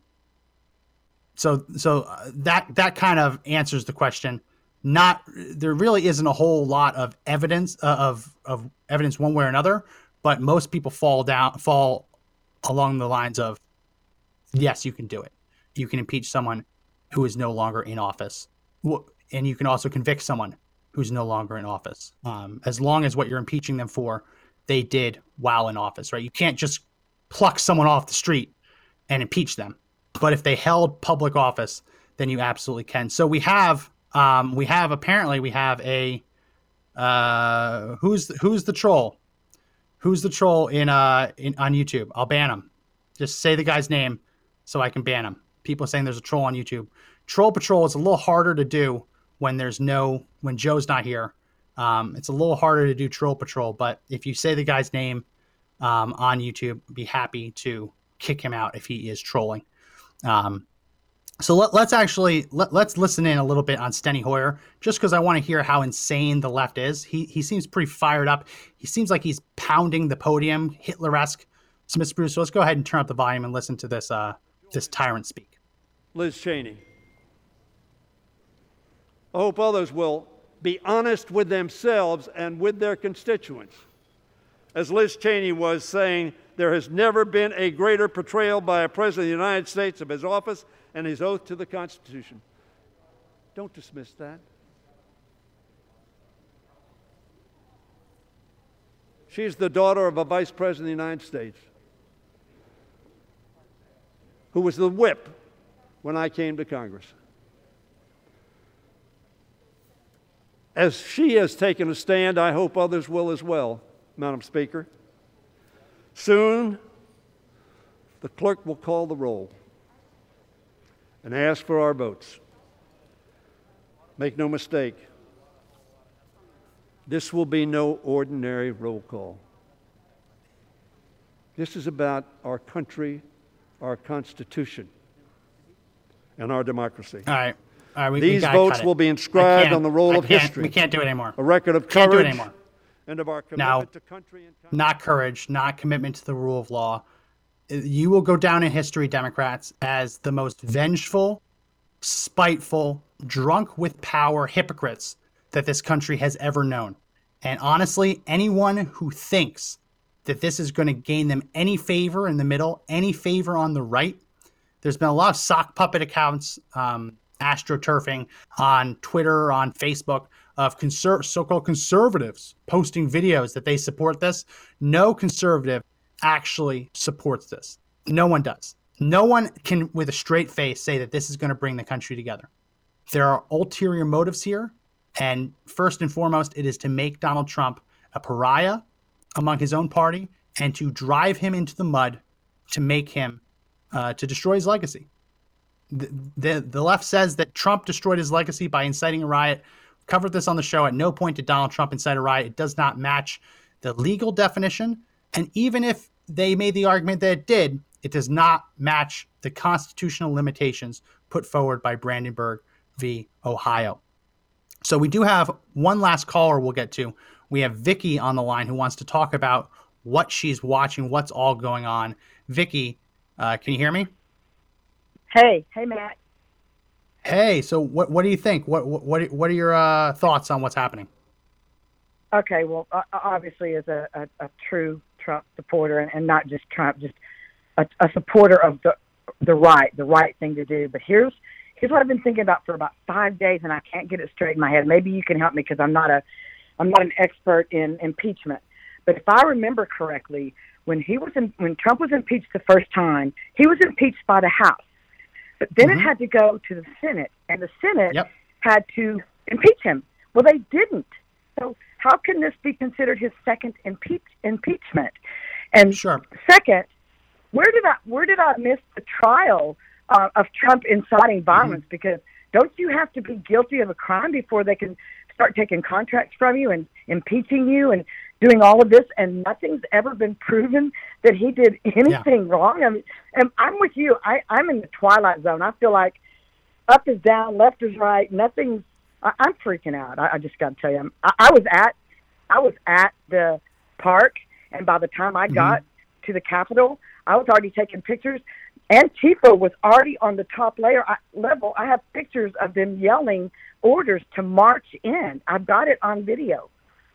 so, so that that kind of answers the question. Not there really isn't a whole lot of evidence uh, of of evidence one way or another, but most people fall down fall along the lines of yes, you can do it. You can impeach someone who is no longer in office, and you can also convict someone who's no longer in office, um, as long as what you're impeaching them for they did while in office. Right? You can't just pluck someone off the street and impeach them. but if they held public office, then you absolutely can. So we have, um, we have apparently we have a, uh, who's who's the troll? Who's the troll in uh in on YouTube? I'll ban him. Just say the guy's name so I can ban him. People are saying there's a troll on YouTube. Troll Patrol is a little harder to do when there's no when Joe's not here. Um, it's a little harder to do Troll Patrol, but if you say the guy's name um, on YouTube, be happy to kick him out if he is trolling. Um, so let, let's actually let, let's listen in a little bit on Steny Hoyer, just because I want to hear how insane the left is. He he seems pretty fired up. He seems like he's pounding the podium, Hitler-esque. So, Mister Bruce, so let's go ahead and turn up the volume and listen to this uh, this tyrant speak. Liz Cheney. I hope others will be honest with themselves and with their constituents. As Liz Cheney was saying, there has never been a greater portrayal by a president of the United States of his office and his oath to the Constitution. Don't dismiss that. She's the daughter of a vice president of the United States who was the whip when I came to Congress. As she has taken a stand, I hope others will as well, Madam Speaker. Soon, the clerk will call the roll and ask for our votes. Make no mistake, this will be no ordinary roll call. This is about our country, our Constitution, and our democracy. All right. All right, we, These we votes will be inscribed on the roll of history. We can't do it anymore. A record of can't courage do it anymore. and of our commitment now, to country and country. Not courage, not commitment to the rule of law. You will go down in history, Democrats, as the most vengeful, spiteful, drunk with power hypocrites that this country has ever known. And honestly, anyone who thinks that this is going to gain them any favor in the middle, any favor on the right, there's been a lot of sock puppet accounts, um, astroturfing on Twitter, on Facebook, of conser- so-called conservatives posting videos that they support this. No conservative actually supports this. No one does. No one can, with a straight face, say that this is going to bring the country together. There are ulterior motives here, and first and foremost, it is to make Donald Trump a pariah among his own party and to drive him into the mud to make him, uh, to destroy his legacy. The, the the left says that Trump destroyed his legacy by inciting a riot. We've covered this on the show. At no point did Donald Trump incite a riot. It does not match the legal definition. And even if they made the argument that it did, it does not match the constitutional limitations put forward by Brandenburg v. Ohio. So we do have one last caller we'll get to. We have Vicky on the line who wants to talk about what she's watching, what's all going on. Vicky, uh, can you hear me? Hey, hey, Matt. Hey, so what what do you think? What what what are your uh, thoughts on what's happening? Okay, well, uh, obviously, as a, a, a true Trump supporter, and, and not just Trump, just a, a supporter of the the right, the right thing to do. But here's here's what I've been thinking about for about five days, and I can't get it straight in my head. Maybe you can help me because I'm not a I'm not an expert in impeachment. But if I remember correctly, when he was in, when Trump was impeached the first time, he was impeached by the House. But then mm-hmm. it had to go to the Senate, and the Senate yep. had to impeach him. Well, they didn't. So how can this be considered his second impeach, impeachment? And sure. second, where did I where did I miss the trial uh, of Trump inciting violence? Mm-hmm. Because don't you have to be guilty of a crime before they can start taking contracts from you and impeaching you and doing all of this, and nothing's ever been proven that he did anything yeah. wrong? I mean, and I'm with you. I, I'm in the twilight zone. I feel like up is down, left is right. Nothing's. I, I'm freaking out. I, I just got to tell you, I'm, I, I was at, I was at the park, and by the time I got mm-hmm. to the Capitol, I was already taking pictures. Antifa was already on the top layer I, level. I have pictures of them yelling orders to march in. I've got it on video.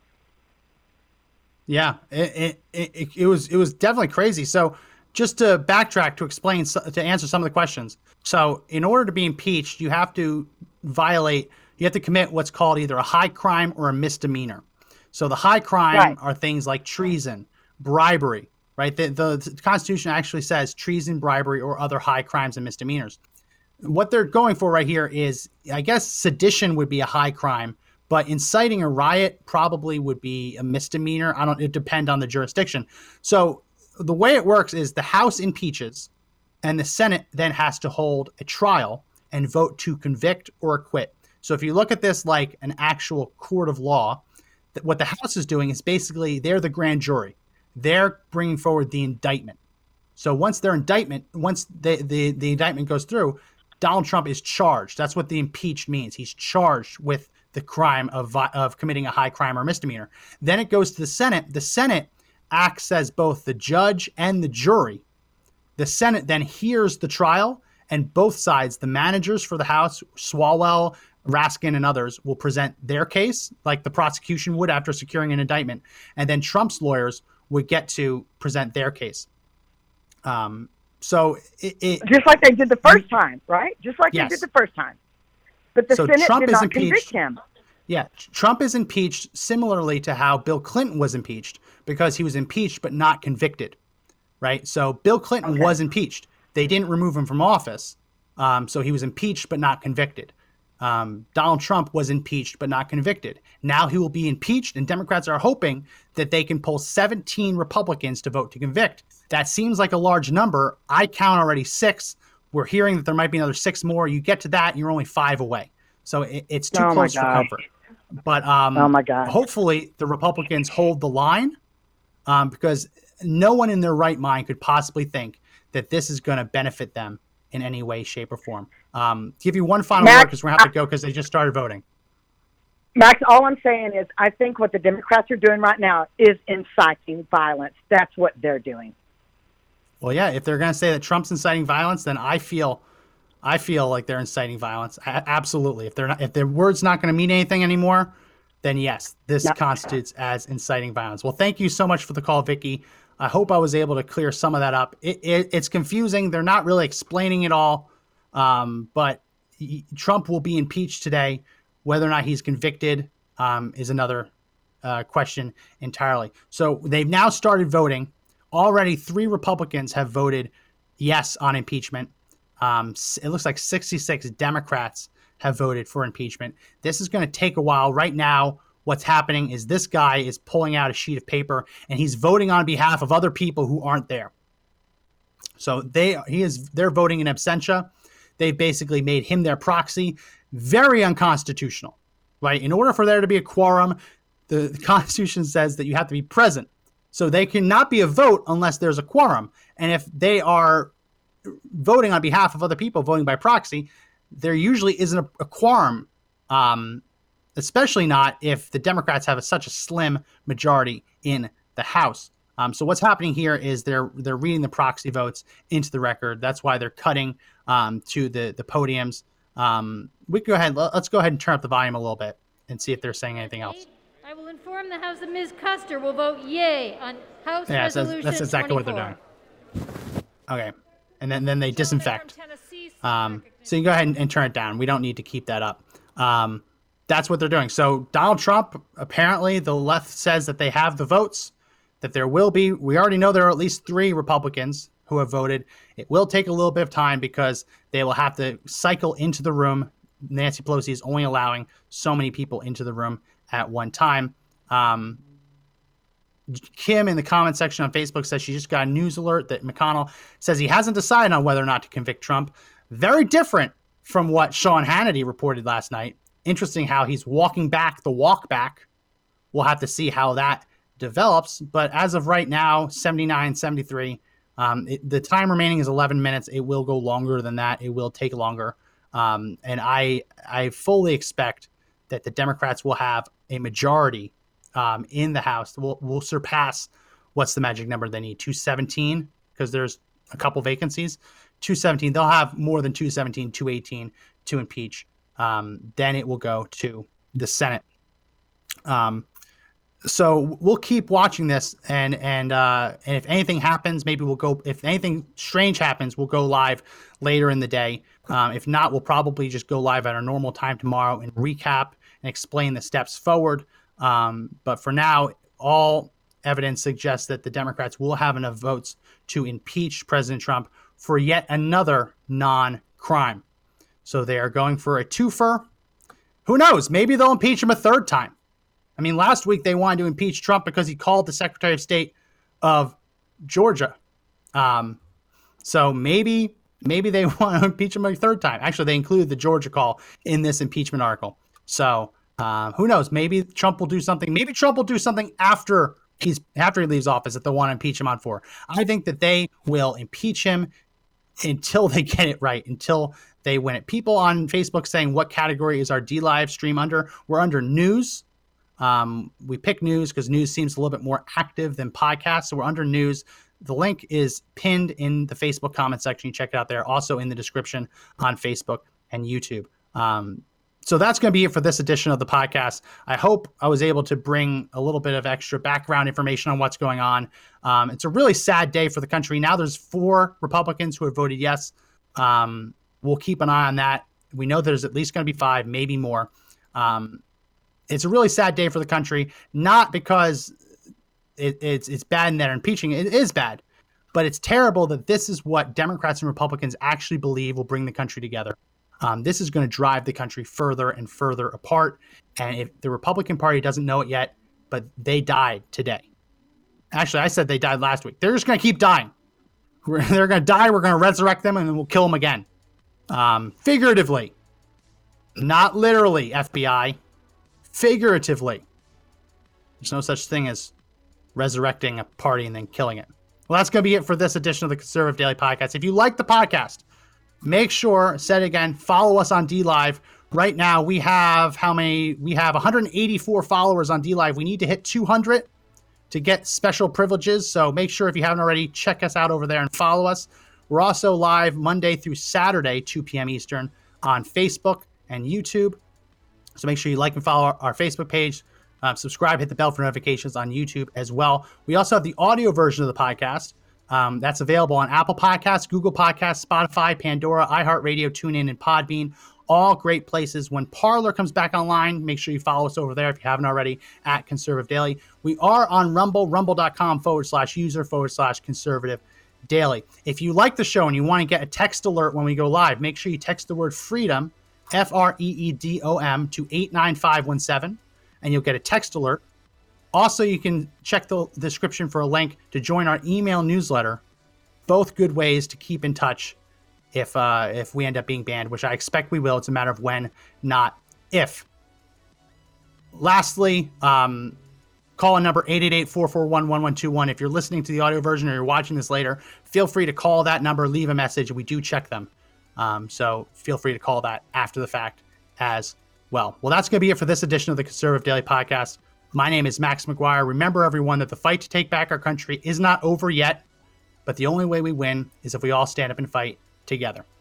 Yeah, it, it it it was it was definitely crazy. So just to backtrack to explain to answer some of the questions. So in order to be impeached, you have to violate. You have to commit what's called either a high crime or a misdemeanor. So the high crime right. are things like treason, bribery, right? The, the, the Constitution actually says treason, bribery, or other high crimes and misdemeanors. What they're going for right here is, I guess, sedition would be a high crime, but inciting a riot probably would be a misdemeanor. I don't. It depends on the jurisdiction. So the way it works is the House impeaches, and the Senate then has to hold a trial and vote to convict or acquit. So if you look at this like an actual court of law, that what the House is doing is basically they're the grand jury. They're bringing forward the indictment. So once their indictment, once the, the, the indictment goes through, Donald Trump is charged. That's what the impeached means. He's charged with the crime of, of committing a high crime or misdemeanor. Then it goes to the Senate. The Senate acts as both the judge and the jury. The Senate then hears the trial, and both sides, the managers for the House, Swalwell, Raskin, and others, will present their case like the prosecution would after securing an indictment. And then Trump's lawyers would get to present their case. Um, so it, it just like they did the first time, right? Just like yes. they did the first time. But the so Senate Trump did is not impeached. convict him. Yeah, Trump is impeached similarly to how Bill Clinton was impeached, because he was impeached but not convicted, right? So Bill Clinton Okay. was impeached. They didn't remove him from office, um, so he was impeached but not convicted. Um, Donald Trump was impeached but not convicted. Now he will be impeached, and Democrats are hoping that they can pull seventeen Republicans to vote to convict. That seems like a large number. I count already six. We're hearing that there might be another six more. You get to that, and you're only five away. So it, it's too Oh, my close for gosh. comfort. But um, Oh, my God. hopefully the Republicans hold the line, um, because no one in their right mind could possibly think that this is going to benefit them in any way, shape, or form. Um, give you one final Max, word because we're going to have to go because they just started voting. Max, all I'm saying is I think what the Democrats are doing right now is inciting violence. That's what they're doing. Well, yeah, if they're going to say that Trump's inciting violence, then I feel, I feel like they're inciting violence. A- absolutely. If they're not, if their word's not going to mean anything anymore, then yes, this No. constitutes as inciting violence. Well, thank you so much for the call, Vicky. I hope I was able to clear some of that up. It, it, it's confusing. They're not really explaining it all, um, but he, Trump will be impeached today. Whether or not he's convicted um, is another uh, question entirely. So they've now started voting. Already three Republicans have voted yes on impeachment. Um, it looks like sixty-six Democrats have voted for impeachment. This is going to take a while. Right now, what's happening is this guy is pulling out a sheet of paper and he's voting on behalf of other people who aren't there. So they he is they're voting in absentia. They basically made him their proxy. Very unconstitutional, right? In order for there to be a quorum, the, the Constitution says that you have to be present. So they cannot be a vote unless there's a quorum. And if they are voting on behalf of other people, voting by proxy, there usually isn't a, a quorum, um, especially not if the Democrats have a, such a slim majority in the House. Um, so what's happening here is they're they're reading the proxy votes into the record. That's why they're cutting um, to the the podiums. Um, we can go ahead. Let's go ahead and turn up the volume a little bit and see if they're saying anything else. I will inform the House that Miz Custer will vote yay on House Yeah, so Resolution that's exactly what twenty-four. they're doing. Okay, and then then they disinfect. Um, so you go ahead and, and turn it down. We don't need to keep that up. Um, that's what they're doing. So Donald Trump, apparently the left says that they have the votes, that there will be. We already know there are at least three Republicans who have voted. It will take a little bit of time because they will have to cycle into the room. Nancy Pelosi is only allowing so many people into the room at one time. Um, Kim in the comment section on Facebook says she just got a news alert that McConnell says he hasn't decided on whether or not to convict Trump. Very different from what Sean Hannity reported last night. Interesting how he's walking back the walk back. We'll have to see how that develops. But as of right now, seventy-nine seventy-three. Um, it, the time remaining is eleven minutes. It will go longer than that. It will take longer. Um, and I I fully expect that the Democrats will have a majority um, in the House. Will will surpass what's the magic number they need? two seventeen, because there's a couple vacancies. two seventeen. They'll have more than two seventeen, two eighteen to impeach. Um, then it will go to the Senate. Um, so we'll keep watching this, and and uh, and if anything happens, maybe we'll go. If anything strange happens, we'll go live later in the day. Um, if not, we'll probably just go live at our normal time tomorrow and recap and explain the steps forward. Um, but for now, all evidence suggests that the Democrats will have enough votes to impeach President Trump for yet another non-crime. So they are going for a twofer. Who knows? Maybe they'll impeach him a third time. I mean, last week they wanted to impeach Trump because he called the Secretary of State of Georgia. Um, so maybe maybe they want to impeach him a third time. Actually, they included the Georgia call in this impeachment article. So uh, who knows? Maybe Trump will do something. Maybe Trump will do something after he's after he leaves office that they'll want to impeach him on for. I think that they will impeach him until they get it right, until they win it. People on Facebook saying, what category is our D-Live stream under? We're under news. Um, we pick news because news seems a little bit more active than podcasts. So we're under news. The link is pinned in the Facebook comment section. You check it out there. Also in the description on Facebook and YouTube. Um, so that's going to be it for this edition of the podcast. I hope I was able to bring a little bit of extra background information on what's going on. Um, it's a really sad day for the country. Now there's four Republicans who have voted yes. Um, we'll keep an eye on that. We know there's at least going to be five, maybe more. Um, it's a really sad day for the country, not because it, it's it's bad and they're impeaching. It is bad, but it's terrible that this is what Democrats and Republicans actually believe will bring the country together. Um, this is going to drive the country further and further apart. And if the Republican Party doesn't know it yet, but they died today. Actually, I said they died last week. They're just going to keep dying. We're, they're going to die. We're going to resurrect them, and then we'll kill them again. Um, figuratively, not literally, F B I. Figuratively. There's no such thing as resurrecting a party and then killing it. Well, that's going to be it for this edition of the Conservative Daily Podcast. If you like the podcast, make sure, said again, follow us on DLive. Right now, we have how many? We have one hundred eighty-four followers on DLive. We need to hit two hundred to get special privileges. So make sure if you haven't already, check us out over there and follow us. We're also live Monday through Saturday, two p.m. Eastern, on Facebook and YouTube. So make sure you like and follow our, our Facebook page. Um, subscribe, hit the bell for notifications on YouTube as well. We also have the audio version of the podcast. Um, that's available on Apple Podcasts, Google Podcasts, Spotify, Pandora, iHeartRadio, TuneIn, and Podbean. All great places. When Parler comes back online, make sure you follow us over there if you haven't already at Conservative Daily. We are on Rumble, rumble.com forward slash user forward slash Conservative Daily. If you like the show and you want to get a text alert when we go live, make sure you text the word freedom, F R E E D O M, to eight nine five one seven, and you'll get a text alert. Also, you can check the description for a link to join our email newsletter. Both good ways to keep in touch if uh, if we end up being banned, which I expect we will. It's a matter of when, not if. Lastly, um, call a number eight eight eight, four four one, one one two one. If you're listening to the audio version or you're watching this later, feel free to call that number, leave a message. We do check them. Um, so feel free to call that after the fact as well. Well, that's going to be it for this edition of the Conservative Daily Podcast. My name is Max McGuire. Remember, everyone, that the fight to take back our country is not over yet, but the only way we win is if we all stand up and fight together.